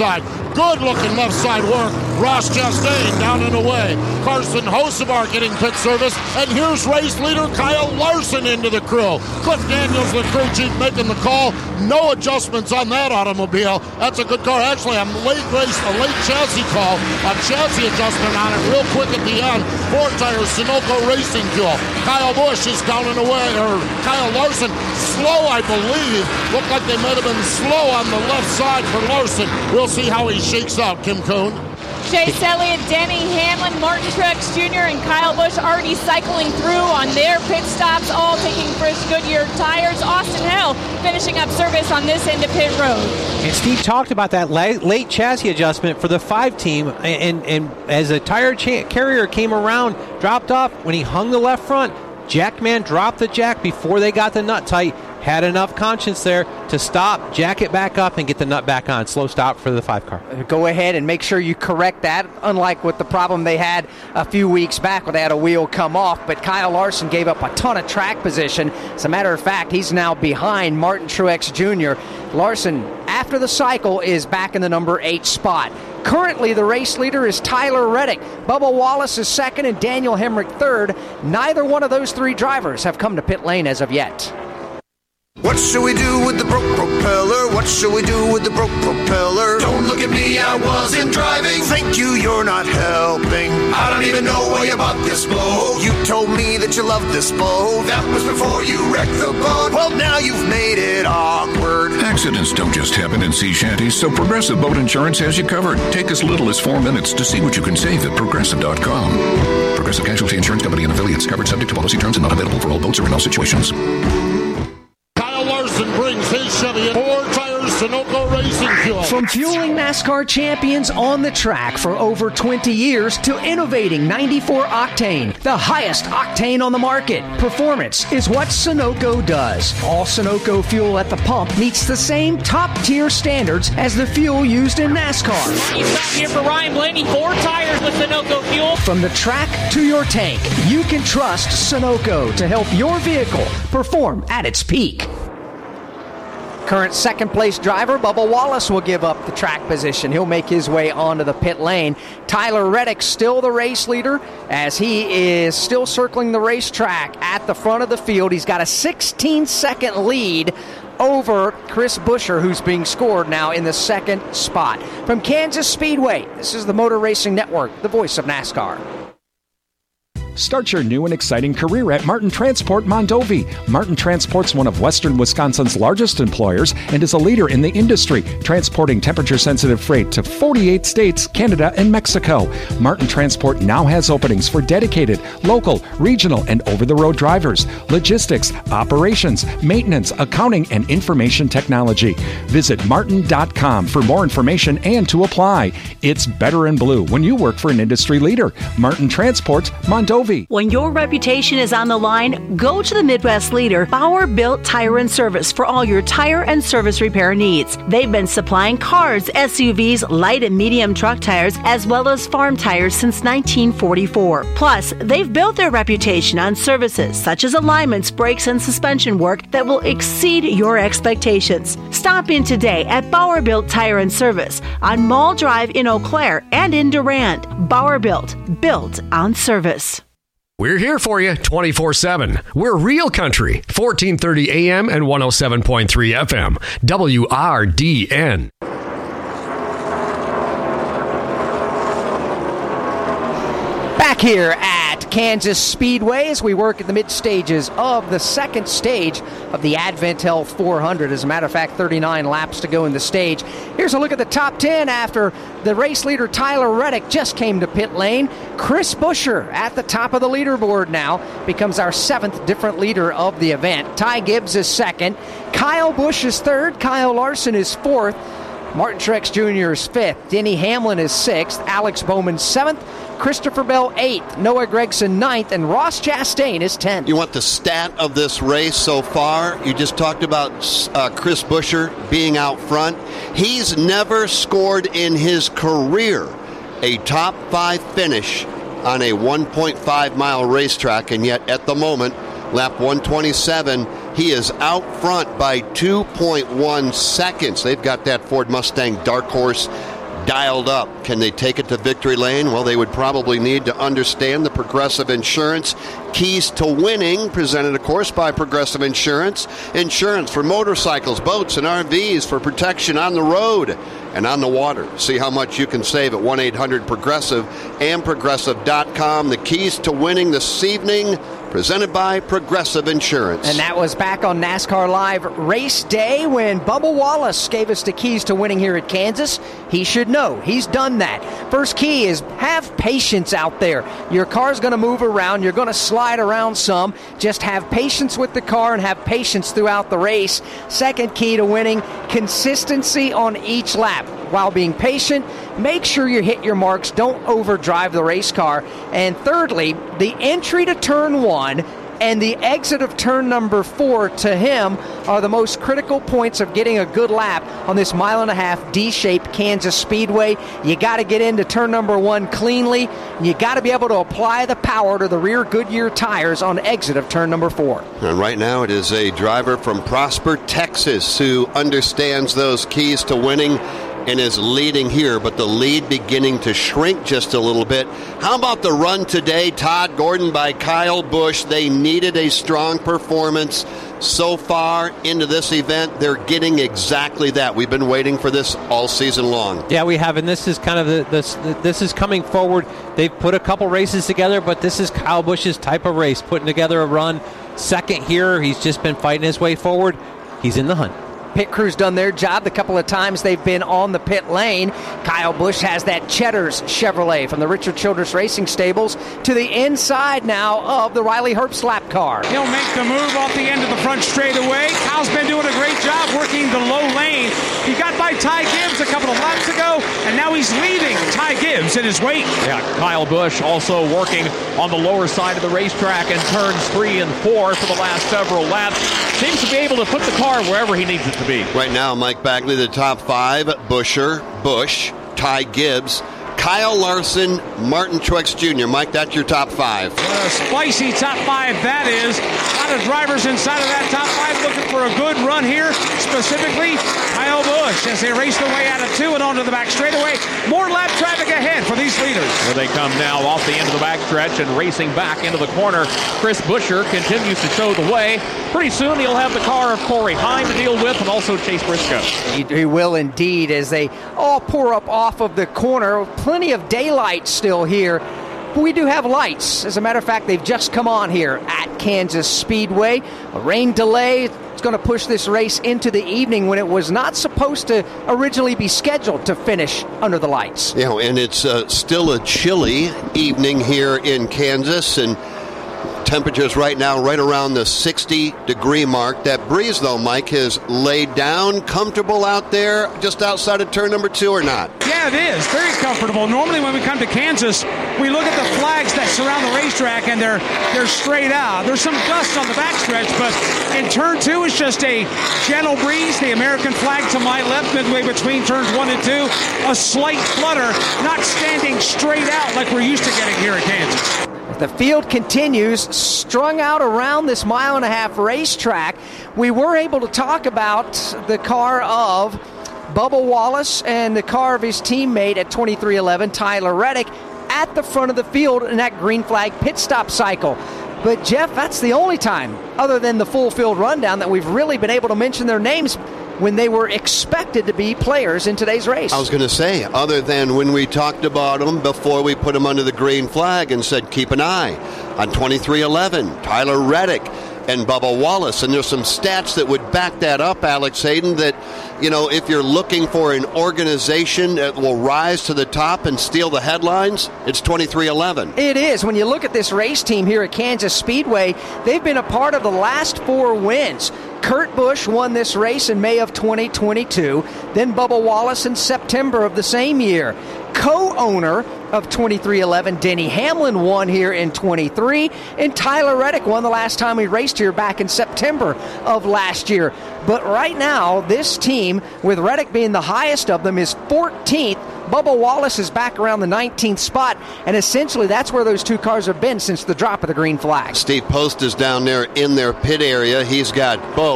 Good looking left side work. Ross Chastain down and away. Carson Hocevar getting pit service. And here's race leader Kyle Larson into the crew. Cliff Daniels, the crew chief, making the call. No adjustments on that automobile. That's a good car. Actually, a late race, a late chassis call. A chassis adjustment on it real quick at the end. Four tires, Sunoco Racing Fuel. Kyle Busch is down and away. Or Kyle Larson, slow, I believe. Looked like they might have been slow on the left side for Larson. We'll see how he shakes out, Kim Coon. Chase Elliott, Denny Hamlin, Martin Truex Junior, and Kyle Busch already cycling through on their pit stops, all taking fresh Goodyear tires. Austin Hill finishing up service on this end of pit road. And Steve talked about that late, late chassis adjustment for the five team, and, and as a tire cha- carrier came around, dropped off, when he hung the left front, Jackman dropped the jack before they got the nut tight. Had enough conscience there to stop, jack it back up, and get the nut back on. Slow stop for the five car. Go ahead and make sure you correct that, unlike with the problem they had a few weeks back when they had a wheel come off. But Kyle Larson gave up a ton of track position. As a matter of fact, he's now behind Martin Truex Junior Larson, after the cycle, is back in the number eight spot. Currently, the race leader is Tyler Reddick. Bubba Wallace is second and Daniel Hemrick third. Neither one of those three drivers have come to pit lane as of yet. What should we do with the broke propeller? What should we do with the broke propeller? Don't look at me, I wasn't driving. Thank you, you're not helping. I don't even know why you bought this boat. You told me that you loved this boat. That was before you wrecked the boat. Well, now you've made it awkward. Accidents don't just happen in sea shanties, so Progressive Boat Insurance has you covered. Take as little as four minutes to see what you can save at Progressive dot com. Progressive Casualty Insurance Company and affiliates. Covered subject to policy terms and not available for all boats or in all situations. Larson brings his Chevy in. Four tires, Sunoco Racing Fuel. From fueling NASCAR champions on the track for over twenty years to innovating ninety-four octane, the highest octane on the market, performance is what Sunoco does. All Sunoco fuel at the pump meets the same top-tier standards as the fuel used in NASCAR. You stop here for Ryan Blaney. Four tires with Sunoco fuel. From the track to your tank, you can trust Sunoco to help your vehicle perform at its peak. Current second-place driver, Bubba Wallace, will give up the track position. He'll make his way onto the pit lane. Tyler Reddick still the race leader as he is still circling the racetrack at the front of the field. He's got a sixteen-second lead over Chris Buescher, who's being scored now in the second spot. From Kansas Speedway, this is the Motor Racing Network, the voice of NASCAR. Start your new and exciting career at Martin Transport Mondovi. Martin Transport's one of western Wisconsin's largest employers and is a leader in the industry, transporting temperature-sensitive freight to forty-eight states, Canada, and Mexico. Martin Transport now has openings for dedicated, local, regional, and over-the-road drivers, logistics, operations, maintenance, accounting, and information technology. Visit martin dot com for more information and to apply. It's better in blue when you work for an industry leader. Martin Transport Mondovi. When your reputation is on the line, go to the Midwest leader, Bauer Built Tire and Service, for all your tire and service repair needs. They've been supplying cars, S U Vs, light and medium truck tires, as well as farm tires since nineteen forty-four. Plus, they've built their reputation on services such as alignments, brakes, and suspension work that will exceed your expectations. Stop in today at Bauer Built Tire and Service on Mall Drive in Eau Claire and in Durand. Bauer Built, built on service. We're here for you twenty-four seven. We're Real Country, fourteen thirty A M and one oh seven point three F M, W R D N. Back here at Kansas Speedway as we work at the mid stages of the second stage of the Advent Health four hundred. As a matter of fact, thirty-nine laps to go in the stage. Here's a look at the top ten after the race leader Tyler Reddick just came to pit lane. Chris Buescher at the top of the leaderboard now becomes our seventh different leader of the event. Ty Gibbs is second. Kyle Busch is third. Kyle Larson is fourth. Martin Truex Junior is fifth. Denny Hamlin is sixth. Alex Bowman seventh. Christopher Bell eighth. Noah Gragson ninth. And Ross Chastain is tenth. You want the stat of this race so far? You just talked about uh, Chris Buescher being out front. He's never scored in his career a top five finish on a one point five mile racetrack, and yet at the moment, lap one twenty-seven, he is out front by two point one seconds. They've got that Ford Mustang Dark Horse dialed up. Can they take it to victory lane? Well, they would probably need to understand the Progressive Insurance Keys to Winning, presented, of course, by Progressive Insurance. Insurance for motorcycles, boats, and R Vs for protection on the road and on the water. See how much you can save at one eight hundred progressive and progressive dot com. The Keys to Winning this evening, presented by Progressive Insurance. And that was back on NASCAR Live Race Day when Bubba Wallace gave us the keys to winning here at Kansas. He should know. He's done that. First key is have patience out there. Your car's going to move around. You're going to slide around some. Just have patience with the car and have patience throughout the race. Second key to winning, consistency on each lap. While being patient, make sure you hit your marks. Don't overdrive the race car. And thirdly, the entry to turn one and the exit of turn number four to him are the most critical points of getting a good lap on this mile and a half D-shaped Kansas Speedway. You got to get into turn number one cleanly. You got to be able to apply the power to the rear Goodyear tires on exit of turn number four. And right now it is a driver from Prosper, Texas, who understands those keys to winning and is leading here, but the lead beginning to shrink just a little bit. How about the run today, Todd Gordon by Kyle Busch? They needed a strong performance. So far into this event, they're getting exactly that. We've been waiting for this all season long. Yeah, we have, and this is kind of the this this is coming forward. They've put a couple races together, but this is Kyle Busch's type of race, putting together a run. Second here, he's just been fighting his way forward. He's in the hunt. Pit crew's done their job the couple of times they've been on the pit lane. Kyle Busch has that Cheddar's Chevrolet from the Richard Childress Racing Stables to the inside now of the Riley Herbst lap car. He'll make the move off the end of the front straightaway. Kyle's been doing a great job working the low lane. He got by Ty Gibbs a couple of laps ago, and now he's leaving Ty Gibbs in his wake. Yeah, Kyle Busch also working on the lower side of the racetrack in turns three and four for the last several laps. Seems to be able to put the car wherever he needs it to be. Right now, Mike Bagley, the top five: Buescher, Busch, Ty Gibbs, Kyle Larson, Martin Truex Junior Mike, that's your top five. A spicy top five, that is. A lot of drivers inside of that top five looking for a good run here. Specifically, Kyle Busch as they race their way out of two and onto the back straightaway. More lap traffic ahead for these leaders. Here they come now off the end of the backstretch and racing back into the corner. Chris Buescher continues to show the way. Pretty soon he'll have the car of Corey Heim to deal with and also Chase Briscoe. He, he will indeed as they all pour up off of the corner. Plenty of daylight still here. But we do have lights. As a matter of fact, they've just come on here at Kansas Speedway. A rain delay is going to push this race into the evening when it was not supposed to originally be scheduled to finish under the lights. You know, and it's uh, still a chilly evening here in Kansas, and temperatures right now right around the sixty degree mark. That breeze, though, Mike, has laid down. Comfortable out there just outside of turn number two or not? Yeah, it is. Very comfortable. Normally when we come to Kansas, we look at the flags that surround the racetrack and they're they're straight out. There's some dust on the backstretch, but in turn two it's just a gentle breeze. The American flag to my left, midway between turns one and two. A slight flutter, not standing straight out like we're used to getting here at Kansas. The field continues, strung out around this mile and a half racetrack. We were able to talk about the car of Bubba Wallace and the car of his teammate at twenty-three eleven, Tyler Reddick, at the front of the field in that green flag pit stop cycle. But, Jeff, that's the only time, other than the full field rundown, that we've really been able to mention their names when they were expected to be players in today's race. I was going to say, other than when we talked about them before we put them under the green flag and said, keep an eye on twenty-three eleven, Tyler Reddick and Bubba Wallace. And there's some stats that would back that up, Alex Hayden, that, you know, if you're looking for an organization that will rise to the top and steal the headlines, it's twenty-three eleven. It is. When you look at this race team here at Kansas Speedway, they've been a part of the last four wins. Kurt Busch won this race in May of twenty twenty-two, then Bubba Wallace in September of the same year. Co-owner of twenty-three eleven, Denny Hamlin, won here in twenty-three, and Tyler Reddick won the last time we raced here back in September of last year. But right now, this team, with Reddick being the highest of them, is fourteenth. Bubba Wallace is back around the nineteenth spot, and essentially that's where those two cars have been since the drop of the green flag. Steve Post is down there in their pit area. He's got both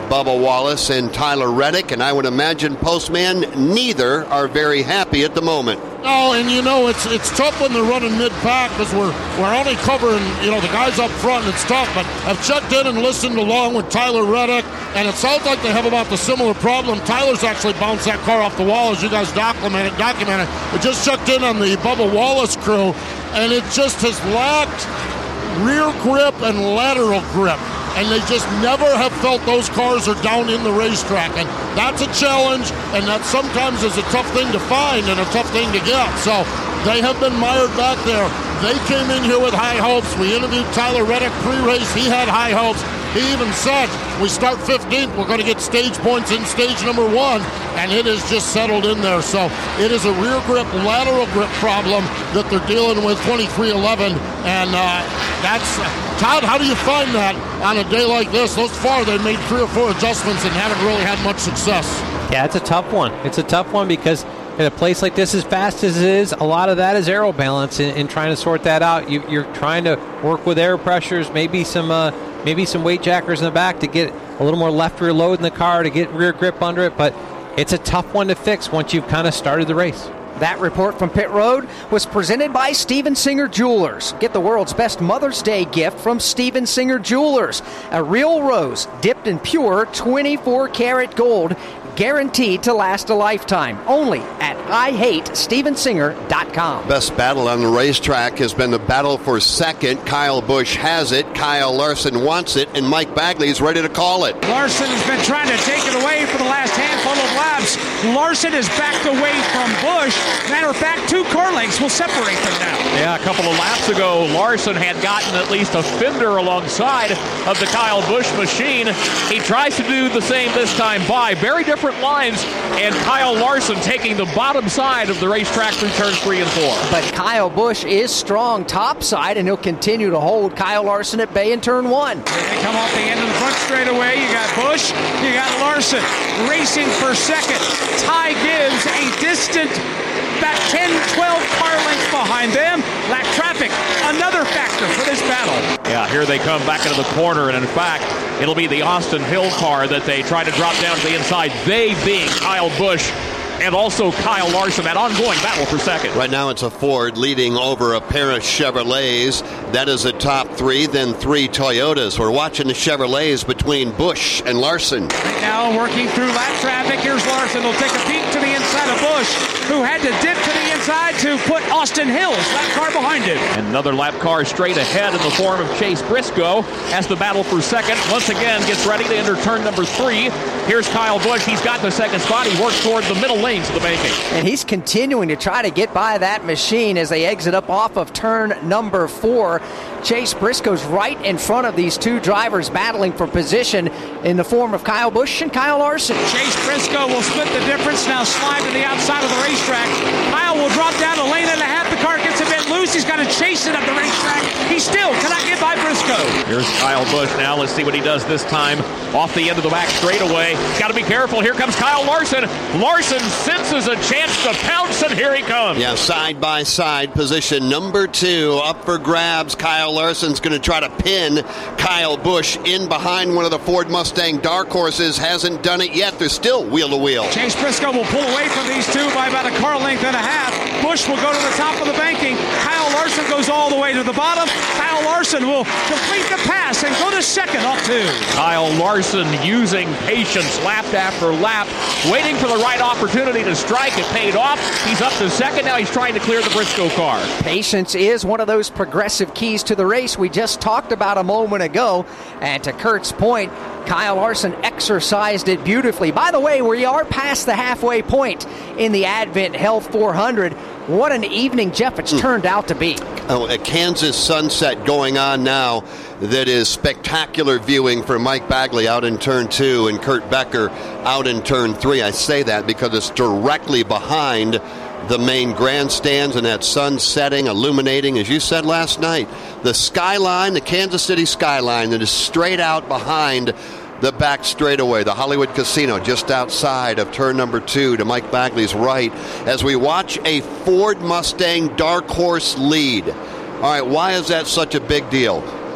Bubba Wallace and Tyler Reddick, and I would imagine, Postman, neither are very happy at the moment. No, and you know, it's it's tough when they're running mid-pack because we're, we're only covering, you know, the guys up front, and it's tough. But I've checked in and listened along with Tyler Reddick, and it sounds like they have about the similar problem. Tyler's actually bounced that car off the wall, as you guys documented. documented. We just checked in on the Bubba Wallace crew, and it just has lacked rear grip and lateral grip. And they just never have felt those cars are down in the racetrack. And that's a challenge, and that sometimes is a tough thing to find and a tough thing to get. So they have been mired back there. They came in here with high hopes. We interviewed Tyler Reddick pre-race. He had high hopes. He even said, we start fifteenth, we're going to get stage points in stage number one, and it has just settled in there. So it is a rear grip, lateral grip problem that they're dealing with, twenty-three eleven, and uh, that's... Todd, how do you find that on a day like this? Thus far, they made three or four adjustments and haven't really had much success. Yeah, it's a tough one. It's a tough one because in a place like this, as fast as it is, a lot of that is aero balance and, and trying to sort that out. You, you're trying to work with air pressures, maybe some uh, maybe some weight jackers in the back to get a little more left rear load in the car to get rear grip under it, but it's a tough one to fix once you've kind of started the race. That report from Pit Road was presented by Steven Singer Jewelers. Get the world's best Mother's Day gift from Steven Singer Jewelers. A real rose dipped in pure twenty-four karat gold, guaranteed to last a lifetime. Only at I hate steven singer dot com. Best battle on the racetrack has been the battle for second. Kyle Busch has it. Kyle Larson wants it, and Mike Bagley is ready to call it. Larson has been trying to take it away for the last handful of laps. Larson has backed away from Busch. Matter of fact, two car lengths will separate them now. Yeah, a couple of laps ago, Larson had gotten at least a fender alongside of the Kyle Busch machine. He tries to do the same this time by. Very different lines, and Kyle Larson taking the bottom side of the racetrack through turns three and four. But Kyle Busch is strong top side, and he'll continue to hold Kyle Larson at bay in turn one. Here they come off the end of the front straightaway. You got Busch, you got Larson racing for second. Ty Gibbs a distant about ten, twelve car lengths behind them. Lap traffic, another factor for this battle. Yeah, here they come back into the corner, and in fact, it'll be the Austin Hill car that they try to drop down to the inside. They being Kyle Busch and also Kyle Larson, that ongoing battle for second. Right now it's a Ford leading over a pair of Chevrolets. That is a top three, then three Toyotas. We're watching the Chevrolets between Busch and Larson. Right now working through lap traffic. Here's Larson. He'll take a peek to the inside of Busch, who had to dip to the inside to put Austin Hill's lap car behind him. And another lap car straight ahead in the form of Chase Briscoe as the battle for second once again gets ready to enter turn number three. Here's Kyle Busch. He's got the second spot. He works toward the middle lanes of the banking. And he's continuing to try to get by that machine as they exit up off of turn number four. Chase Briscoe's right in front of these two drivers battling for position in the form of Kyle Busch and Kyle Larson. Chase Briscoe will split the difference, now slide to the outside of the racetrack. Kyle will drop down a lane and a half. The car gets a bit loose. He's got to chase it up the racetrack. He still cannot get by Briscoe. Here's Kyle Busch now. Let's see what he does this time. Off the end of the back straightaway. Got to be careful. Here comes Kyle Larson. Larson senses a chance to pounce, and here he comes. Yeah, side by side position number two up for grabs. Kyle Larson's going to try to pin Kyle Busch in behind one of the Ford Mustang dark horses. Hasn't done it yet. They're still wheel to wheel. Chase Briscoe will pull away from these two by about a car length and a half. Busch will go to the top of the banking. Kyle Larson goes all the way to the bottom. Kyle Larson will complete the pass and go to second off two. Kyle Larson using patience lap after lap, waiting for the right opportunity to strike. It paid off. He's up to second. Now he's trying to clear the Briscoe car. Patience is one of those progressive keys to the race we just talked about a moment ago. And to Kurt's point, Kyle Larson exercised it beautifully. By the way, we are past the halfway point in the Advent Health four hundred. What an evening, Jeff, it's mm. turned out to be. Oh, a Kansas sunset going on now that is spectacular viewing for Mike Bagley out in turn two and Kurt Becker out in turn three. I say that because it's directly behind the main grandstands and that sun setting, illuminating, as you said last night, the skyline, the Kansas City skyline that is straight out behind the back straightaway, the Hollywood Casino just outside of turn number two to Mike Bagley's right as we watch a Ford Mustang dark horse lead. All right, why is that such a big deal?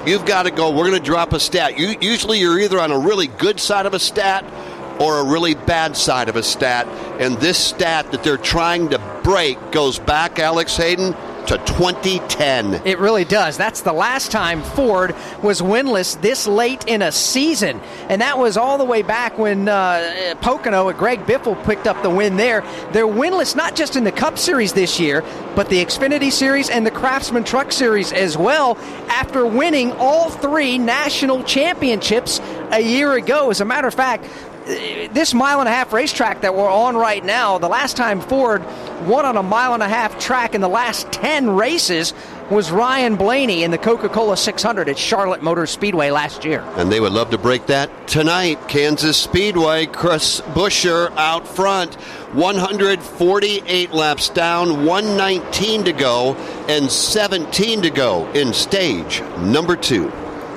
you've got to go, we're going to drop a stat. You, usually you're either on a really good side of a stat or a really bad side of a stat. And this stat that they're trying to break goes back, Alex Hayden, to twenty ten. It really does. That's the last time Ford was winless this late in a season. And that was all the way back when uh, Pocono and Greg Biffle picked up the win there. They're winless not just in the Cup Series this year, but the Xfinity Series and the Craftsman Truck Series as well, after winning all three national championships a year ago. As a matter of fact, this mile and a half racetrack that we're on right now, the last time Ford won on a mile and a half track in the last ten races was Ryan Blaney in the Coca-Cola six hundred at Charlotte Motor Speedway last year. And they would love to break that tonight. Kansas Speedway, Chris Buescher out front. one hundred forty-eight laps down, one nineteen to go, and seventeen to go in stage number two.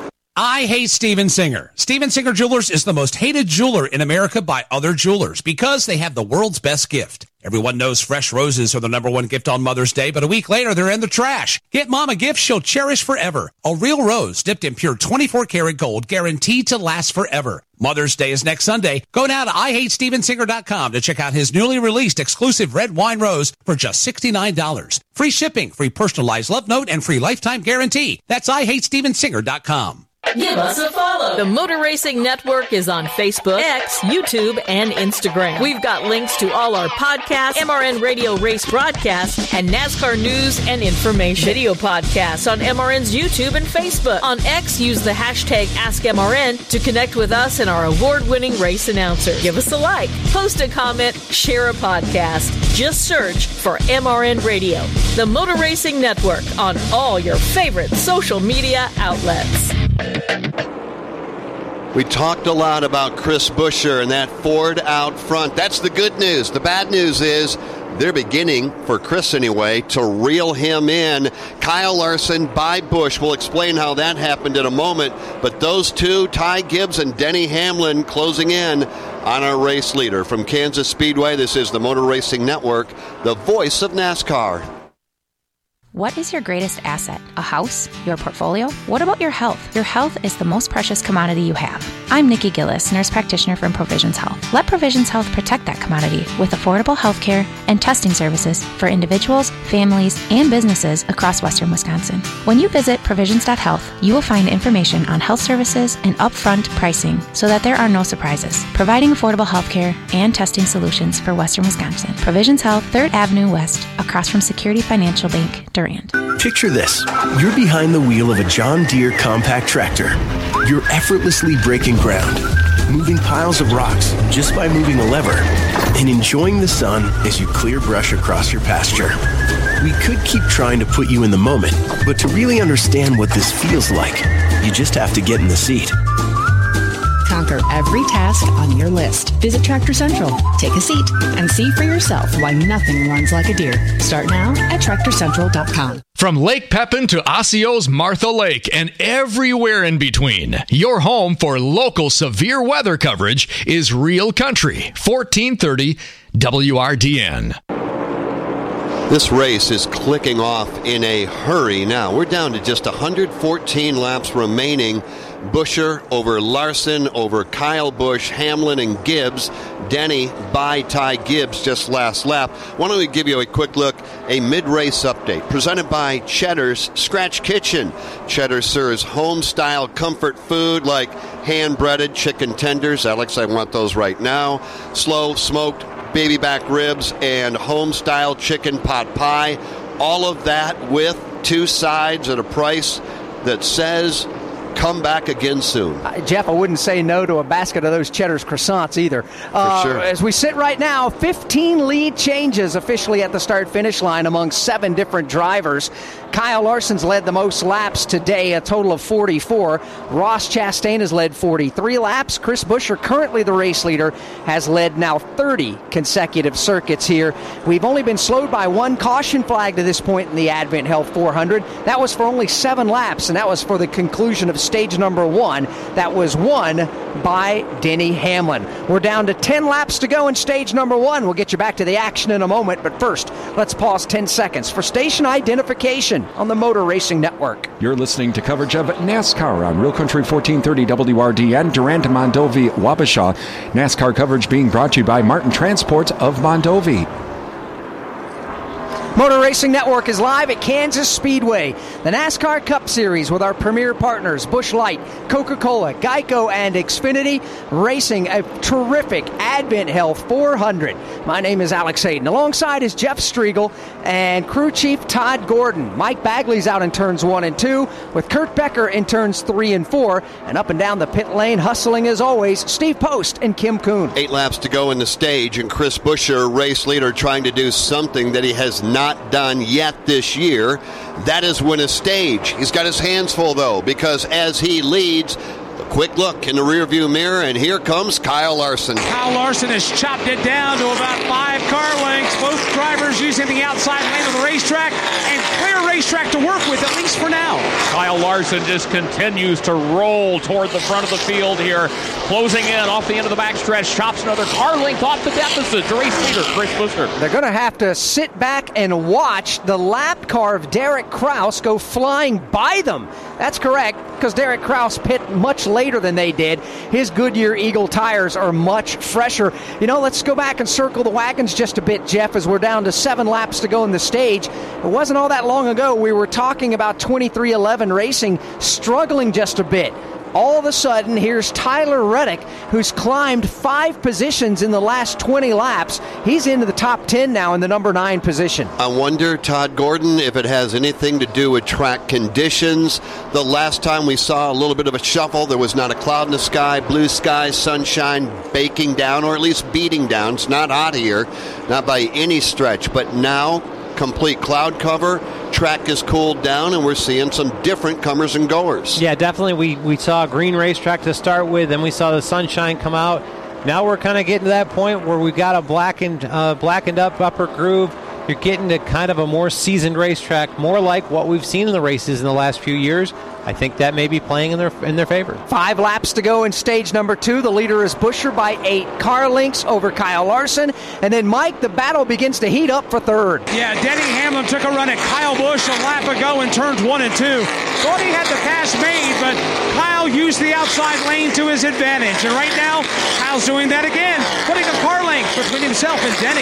I hate Steven Singer. Steven Singer Jewelers is the most hated jeweler in America by other jewelers because they have the world's best gift. Everyone knows fresh roses are the number one gift on Mother's Day, but a week later, they're in the trash. Get Mom a gift she'll cherish forever. A real rose dipped in pure twenty-four karat gold, guaranteed to last forever. Mother's Day is next Sunday. Go now to I hate steven singer dot com to check out his newly released exclusive red wine rose for just sixty-nine dollars. Free shipping, free personalized love note, and free lifetime guarantee. That's I hate steven singer dot com. Give us a follow. The Motor Racing Network is on Facebook, X, YouTube, and Instagram. We've got links to all our podcasts, M R N Radio race broadcasts, and NASCAR news and information. Video podcasts on M R N's YouTube and Facebook. On X, use the hashtag AskMRN to connect with us and our award-winning race announcer. Give us a like, post a comment, share a podcast. Just search for M R N Radio. The Motor Racing Network on all your favorite social media outlets. We talked a lot about Chris Buescher and that Ford out front. That's the good news. The bad news is they're beginning, for Chris anyway, to reel him in. Kyle Larson by Busch. We'll explain how that happened in a moment. But those two, Ty Gibbs and Denny Hamlin, closing in on our race leader. From Kansas Speedway, this is the Motor Racing Network, the voice of NASCAR. What is your greatest asset? A house? Your portfolio? What about your health? Your health is the most precious commodity you have. I'm Nikki Gillis, nurse practitioner from Provisions Health. Let Provisions Health protect that commodity with affordable health care and testing services for individuals, families, and businesses across western Wisconsin. When you visit provisions dot health, you will find information on health services and upfront pricing so that there are no surprises, providing affordable health care and testing solutions for western Wisconsin. Provisions Health, third Avenue West, across from Security Financial Bank, Durant. Picture this. You're behind the wheel of a John Deere compact tractor. You're effortlessly breaking ground, moving piles of rocks just by moving a lever, and enjoying the sun as you clear brush across your pasture. We could keep trying to put you in the moment, but to really understand what this feels like, you just have to get in the seat. Conquer every task on your list. Visit Tractor Central, take a seat, and see for yourself why nothing runs like a Deere. Start now at tractor central dot com. From Lake Pepin to Osceo's Martha Lake and everywhere in between, your home for local severe weather coverage is Real Country, fourteen thirty W R D N. This race is clicking off in a hurry now. We're down to just one hundred fourteen laps remaining. Buescher over Larson, over Kyle Busch, Hamlin, and Gibbs. Denny by Ty Gibbs just last lap. Why don't we give you a quick look, a mid-race update presented by Cheddar's Scratch Kitchen. Cheddar serves home-style comfort food like hand-breaded chicken tenders. Alex, I want those right now. Slow smoked baby back ribs and home-style chicken pot pie. All of that with two sides at a price that says come back again soon. Uh, Jeff, I wouldn't say no to a basket of those Cheddar's croissants either. Uh, For sure. As we sit right now, fifteen lead changes officially at the start-finish line among seven different drivers. Kyle Larson's led the most laps today, a total of forty-four. Ross Chastain has led forty-three laps. Chris Buescher, currently the race leader, has led now thirty consecutive circuits here. We've only been slowed by one caution flag to this point in the Advent Health four hundred. That was for only seven laps, and that was for the conclusion of stage number one that was won by Denny Hamlin. We're down to ten laps to go in stage number one. We'll get you back to the action in a moment, but first, let's pause ten seconds for station identification on the Motor Racing Network. You're listening to coverage of NASCAR on Real Country fourteen thirty W R D N, Durant, Mondovi, Wabasha. NASCAR coverage being brought to you by Martin Transport of Mondovi. Motor Racing Network is live at Kansas Speedway. The NASCAR Cup Series with our premier partners, Busch Light, Coca-Cola, Geico, and Xfinity, racing a terrific Advent Health four hundred. My name is Alex Hayden. Alongside is Jeff Striegel and crew chief Todd Gordon. Mike Bagley's out in turns one and two, with Kurt Becker in turns three and four. And up and down the pit lane, hustling as always, Steve Post and Kim Kuhn. Eight laps to go in the stage, and Chris Buescher, race leader, trying to do something that he has not done yet this year. That is win a stage. He's got his hands full, though, because as he leads, a quick look in the rearview mirror, and here comes Kyle Larson. Kyle Larson has chopped it down to about five car lengths. Both drivers using the outside lane of the racetrack, and clear racetrack to work with, at least for now. Kyle Larson just continues to roll toward the front of the field here, closing in off the end of the backstretch, chops another car length off the deficit to race leader Chris Buescher. They're going to have to sit back and watch the lap car of Derek Kraus go flying by them. That's correct, because Derek Kraus pit much later than they did. His Goodyear Eagle tires are much fresher. You know, let's go back and circle the wagons just a bit, Jeff, as we're down to seven laps to go in the stage. It wasn't all that long ago we were talking about twenty-three eleven Racing struggling just a bit. All of a sudden, here's Tyler Reddick, who's climbed five positions in the last twenty laps. He's into the top ten now in the number nine position. I wonder, Todd Gordon, if it has anything to do with track conditions. The last time we saw a little bit of a shuffle, there was not a cloud in the sky, blue sky, sunshine baking down, or at least beating down. It's not hot here, not by any stretch, but now complete cloud cover. Track is cooled down, and we're seeing some different comers and goers. Yeah, definitely. We, we saw a green racetrack to start with, then we saw the sunshine come out. Now we're kind of getting to that point where we've got a blackened, uh, blackened up upper groove. You're getting to kind of a more seasoned racetrack, more like what we've seen in the races in the last few years. I think that may be playing in their in their favor. Five laps to go in stage number two. The leader is Buescher by eight car lengths over Kyle Larson. And then, Mike, the battle begins to heat up for third. Yeah, Denny Hamlin took a run at Kyle Busch a lap ago in turns one and two. Thought he had the pass made, but Kyle used the outside lane to his advantage. And right now, Kyle's doing that again, putting a car length between himself and Denny.